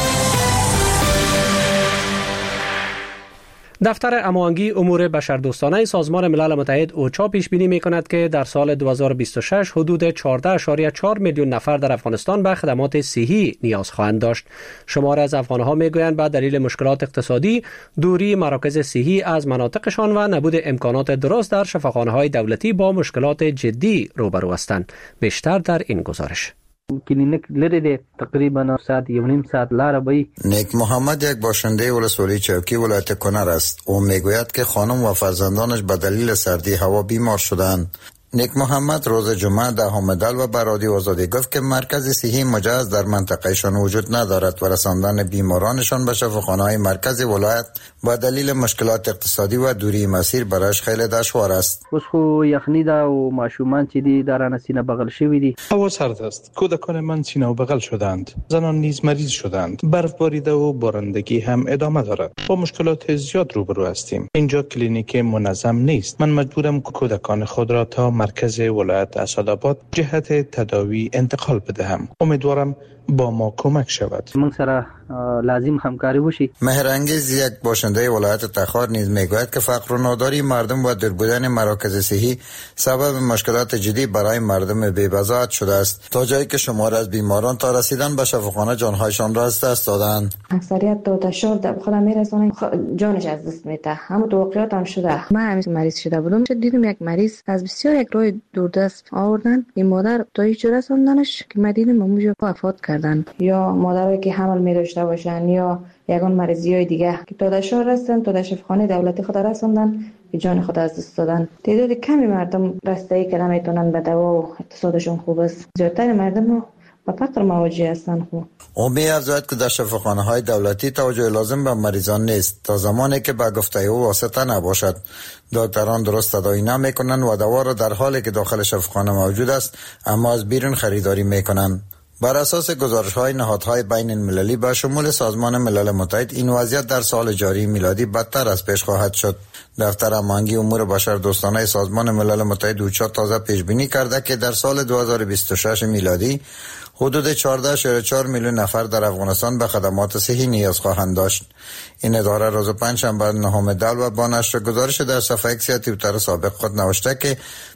دفتر هماهنگی امور بشردوستانه سازمان ملل متحد اوچا پیش بینی می‌کند که در سال 2026 حدود 14.4 میلیون نفر در افغانستان به خدمات صحی نیاز خواهند داشت. شماری از افغان‌ها می‌گویند به دلیل مشکلات اقتصادی، دوری مراکز صحی از مناطقشان و نبود امکانات درست در شفاخانه‌های دولتی با مشکلات جدی روبرو هستند. بیشتر در این گزارش. کلینیک لري دی تقریبا ساعت 1.5 لاره بی. نیک محمد یک باشنده ولسوالی چوکی ولایت کنر است. او میگوید که خانم و فرزندانش به دلیل سردی هوا بیمار شدند. نیک محمد روز جمعه 10 مدل و به رادیو آزادی گفت که مرکز صحی مجهز در منطقهشان وجود ندارد و رساندن بیمارانشان به شفاخانه‌های مرکز ولایت با دلیل مشکلات اقتصادی و دوری مسیر برایش خیلی دشوار است. اوس خو یخنی دا و ماشومان چې دي درانه سینه بغل شوی دي. هوا سرد است. کودکان من سینه و بغل شدند. زنان نیز مریض شدند. برف باریده و بارندگی هم ادامه دارد. با مشکلات زیاد روبرو هستیم. اینجا کلینیک منظم نیست. من مجبورم کودکان خود را تا مرکز ولایت اسدآباد جهت تداوی انتقال بدهم. امیدوارم با ما کمک شود. من سره لازم همکاری وشي. مهرانگیز یک باشنده ولایت تخار نیز میگوید که فقر و ناداری مردم و دور بودن مراکز صحی سبب مشکلات جدی برای مردم بی‌بضاعت شده است، تا جایی که شمار از بیماران تا رسیدن به شفاخانه جانهایشان را از دست دادند. اکثریت تا تشار در خودم میرسونه جانش از دست میده. همون توقعات هم شده. من همیشه مریض شده بودم. دیدم یک مریض از بسیار یک راه دوردست آوردن. این مادر تا هیچ جا رسوندنش که مدینه ماموجو وفات کردن. یا مادرایی که حمل می‌داشته باشن یا یگان مریضی‌های دیگه که تا دشار رسیدن تا شفاخانه دولتی خود رسوندن که جان خود از دست دادن. تعداد کمی مردم رسته‌ای که نمیتونن به دوا و اقتصادشون خوب است. زیادتر مردم با فقر مواجه هستند. او می‌افزاید که در شفاخانه‌های دولتی توجه لازم به مریضان نیست تا زمانی که به گفته او واسطه نباشد. دکتران درست تداوی نمی‌کنند و دوا را در حالی که داخل شفاخانه موجود است اما از بیرون خریداری می‌کنند. بر اساس گزارش‌های نهادهای بین المللی به شمول سازمان ملل متحد این وضعیت در سال جاری میلادی بدتر از پیش خواهد شد. دفتر هماهنگی امور بشر دوستانه سازمان ملل متحد اوچا تازه پیش بینی کرده که در سال 2026 میلادی حدود 14.4 میلیون نفر در افغانستان به خدمات صحی نیاز خواهند داشت. این اداره روز پنجشنبه 9 دلو با نشر گزارش در صفحه اکس توییتر سابق خود نوشته که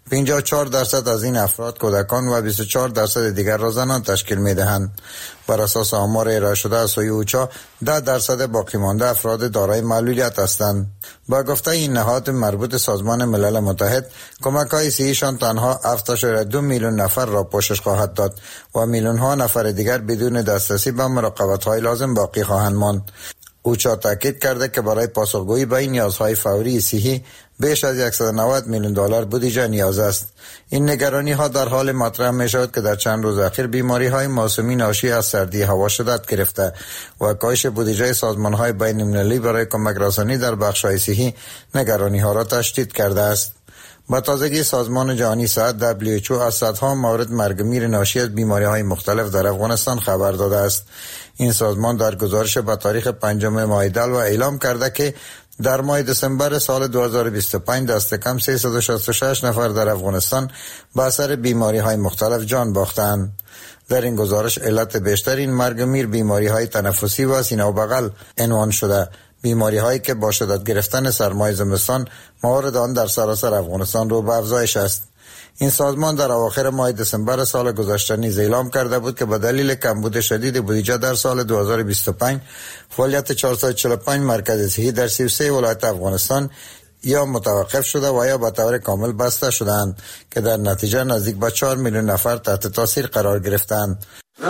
54% از این افراد کودکان و 24% دیگر را زنان تشکیل می‌دهند. بر اساس آمار ارائه شده از سوی اوچا 10% باقی مانده افراد دارای معلولیت هستند. با گفته این نهاد مربوط سازمان ملل متحد کمک‌های صحیشان تنها 7.2 میلیون نفر را پوشش خواهد داد و میلیون‌ها نفر دیگر بدون دسترسی به مراقبت‌های لازم باقی خواهند ماند. اوچا تاکید کرده که برای پاسخگویی به این نیازهای فوری صحی بیش از 190 میلیون دلار بودجه نیاز است. این نگرانی ها در حال مطرح می شود که در چند روز اخیر بیماری های موسمی ناشی از سردی هوا شدت گرفته و کاهش بودجه سازمان های بین المللی برای کمک رسانی در بخش های صحی نگرانی ها را تشدید کرده است. با تازگی سازمان جهانی صحت WHO از صدها مورد مرگ میر ناشی از بیماری های مختلف در افغانستان خبر داده است. این سازمان در گزارش به تاریخ 5 ماه دلو اعلام کرده که در ماه دسامبر سال 2025 دست کم 366 نفر در افغانستان به اثر بیماری های مختلف جان باختند. در این گزارش علت بیشتر این مرگ میر بیماری های تنفسی و سینه و بغل عنوان شده. بیماری هایی که با شدت گرفتن سرمای زمستان موارد آن در سراسر افغانستان رو به افزایش است. این سازمان در اواخر ماه دسامبر سال گذشته نیز اعلام کرده بود که به دلیل کمبود شدید بودجه در سال 2025 فعالیت 445 مرکز صحی در 33 ولایت افغانستان یا متوقف شده و یا به طور کامل بسته شدند که در نتیجه نزدیک به 4 میلیون نفر تحت تاثیر قرار گرفتند.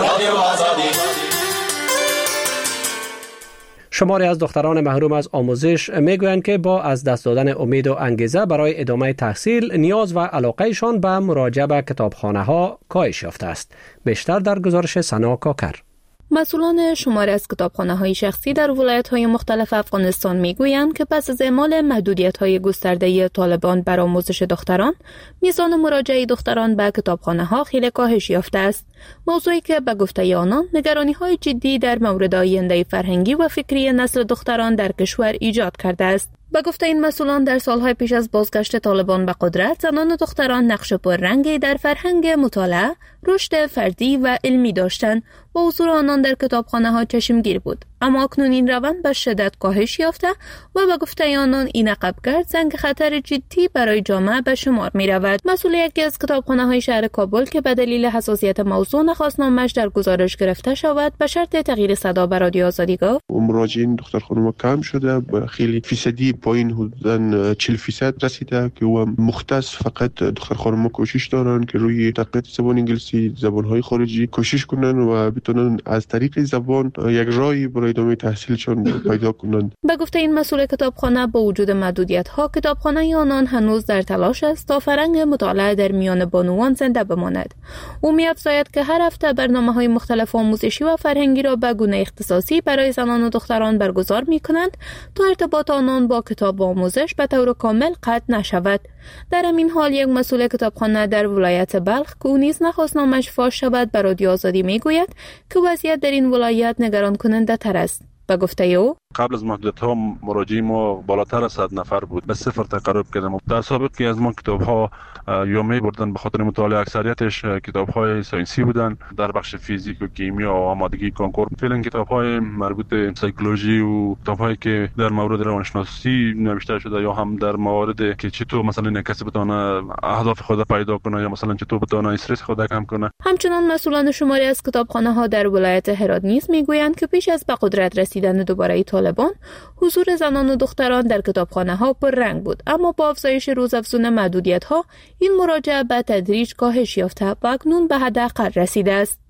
شماری از دختران محروم از آموزش میگویند که با از دست دادن امید و انگیزه برای ادامه تحصیل نیاز و علاقهشان به مراجعه به کتابخانه ها کاهش یافته است. بیشتر در گزارش سنا کاکر. مسئولان شماری از کتابخانه‌های شخصی در ولایت‌های مختلف افغانستان می‌گویند که پس از اعمال محدودیت‌های گسترده طالبان بر آموزش دختران، میزان مراجعه دختران به کتابخانه‌ها خیلی کاهش یافته است. موضوعی که به گفته آنان نگرانی‌های جدی در مورد آینده فرهنگی و فکری نسل دختران در کشور ایجاد کرده است. به گفته این مسئولان در سالهای پیش از بازگشت طالبان به قدرت، زنان و دختران نقش پررنگی در فرهنگ مطالعه، رشد فردی و علمی داشتند و حضور آنان در کتابخانه‌ها چشمگیر بود. اما اکنون این روند به شدت کاهش یافته و به گفته آنان این عقبگرد زنگ خطر جدی برای جامعه به شمار می رود. مسئول یکی از کتابخانه‌های شهر کابل که به دلیل حساسیت موضوع نخواست نامش در گزارش گرفته شود، به شرط تغییر صدا به رادیو آزادی گفت: مراجعین دختر خانم کم شده، خیلی فیصدی پایین، حدوداً 40% رسیده که او مختص فقط دختر خانم کوشش دارن که روی تقویت زبان انگلیسی، زبان‌های خارجی کوشش کنن و بتونن از طریق زبان یک راهی برای ادامه تحصیلشون پیدا کنند. به گفته این مسئول کتابخانه، با وجود محدودیت‌ها کتابخانه آنان هنوز در تلاش است تا فرهنگ مطالعه در میان بانوان زنده بماند. او می‌افزاید که هر هفته برنامه‌های مختلف آموزشی و فرهنگی را به گونه اختصاصی برای زنان و دختران برگزار می‌کنند تا ارتباط آنان با کتاب و آموزش به طور کامل قطع نشود. در همین حال یک مسئول کتابخانه در ولایت بلخ که او نیز نخواست نامش فاش شود به رادیو آزادی میگوید که وضعیت در این ولایت نگران کننده تر است. به گفته او، قبل از محدودیت‌ها مراجعین ما بالاتر از 100 نفر بود، به صفر تقرب کردیم. در سابق که از ما کتاب‌ها یومی بردن به خاطر مطالعه، اکثریتش کتاب‌های ساینسی بودن در بخش فیزیک و کیمیا و آمادگی کنکور. فعلا کتاب‌های مربوط به سایکولوژی و کتاب‌هایی که در مورد روانشناسی نوشته شده یا هم در موارد که چطور مثلا کسی بتونه اهداف خود پیدا کنه یا مثلا چطور بتونه استرس خود کم کنه. همچنان مسئولان شماری از کتابخانه‌ها در ولایت هرات نیز میگویند که پیش از به قدرت رسیدن دوباره طالبان، حضور زنان و دختران در کتابخانه‌ها پررنگ بود، اما با افزایش روزافزون محدودیت‌ها این مراجعه به تدریج کاهش یافته و اکنون به حداقل رسیده است.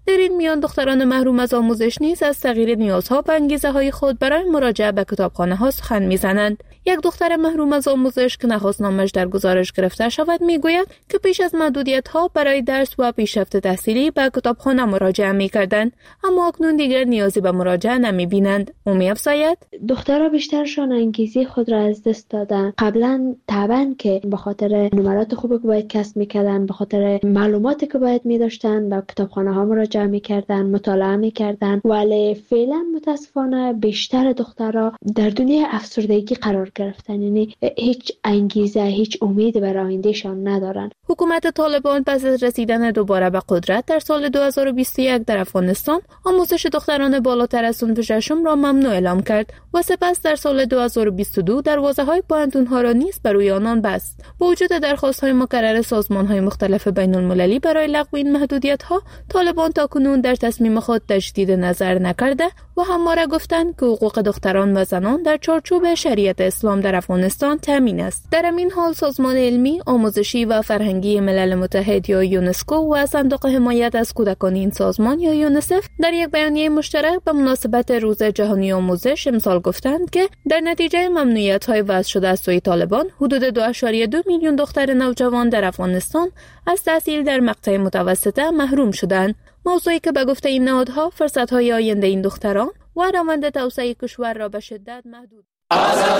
در این میان دختران محروم از آموزش نیز از تغییر نیازها و انگیزه‌های خود برای مراجعه به کتابخانه‌ها سخن می‌زنند. یک دختر محروم از آموزش که نخواستنامه‌اش در گزارش گرفته شود میگوید که پیش از محدودیت‌ها برای درس و پیشرفت تحصیلی به کتابخانه مراجعه می‌کردند، اما اکنون دیگر نیازی به مراجعه نمی‌بینند. او می‌افزاید دخترها بیشترشان انگیزه خود را از دست دادن. قبلا طبعا که به خاطر نمرات خوبی که باید کسب می‌کردن، به خاطر معلوماتی که باید می‌داشتن به کتابخانه‌ها مراجعه می‌کردن، مطالعه می‌کردن، ولی فعلا متاسفانه بیشتر دخترها در دنیای افسردگی قرار گرفتن، یعنی هیچ انگیزه، هیچ امید برای آیندهشان ندارن. حکومت طالبان پس از رسیدن دوباره به قدرت در سال 2021 در افغانستان آموزش دختران بالاتر از صنف ششم را ممنوع اعلام کرد و سپس در سال 2022 دروازه‌های پوهنتون‌ها را نیز برای آنان بست. با وجود درخواست‌های مکرر سازمان‌های مختلف بین‌المللی برای لغو این محدودیت‌ها، طالبان تاکنون در تصمیم خود تجدید نظر نکرده و همواره گفتند که حقوق دختران و زنان در چارچوب شریعت اسلام در افغانستان تامین است. در همین حال سازمان علمی، آموزشی و فرهنگی ملل متحد یا یونسکو و صندوق حمایت از کودکان این سازمان یا یونیسف در یک بیانیه مشترک به مناسبت روز جهانی آموزش امسال گفتند که در نتیجه ممنوعیت‌های وضع شده از سوی طالبان حدود 2.2 میلیون دختر نوجوان در افغانستان از تحصیل در مقطع متوسطه محروم شدند، موضوعی که به گفته این نهادها فرصت‌های آینده این دختران و روند توسعه کشور را به شدت محدود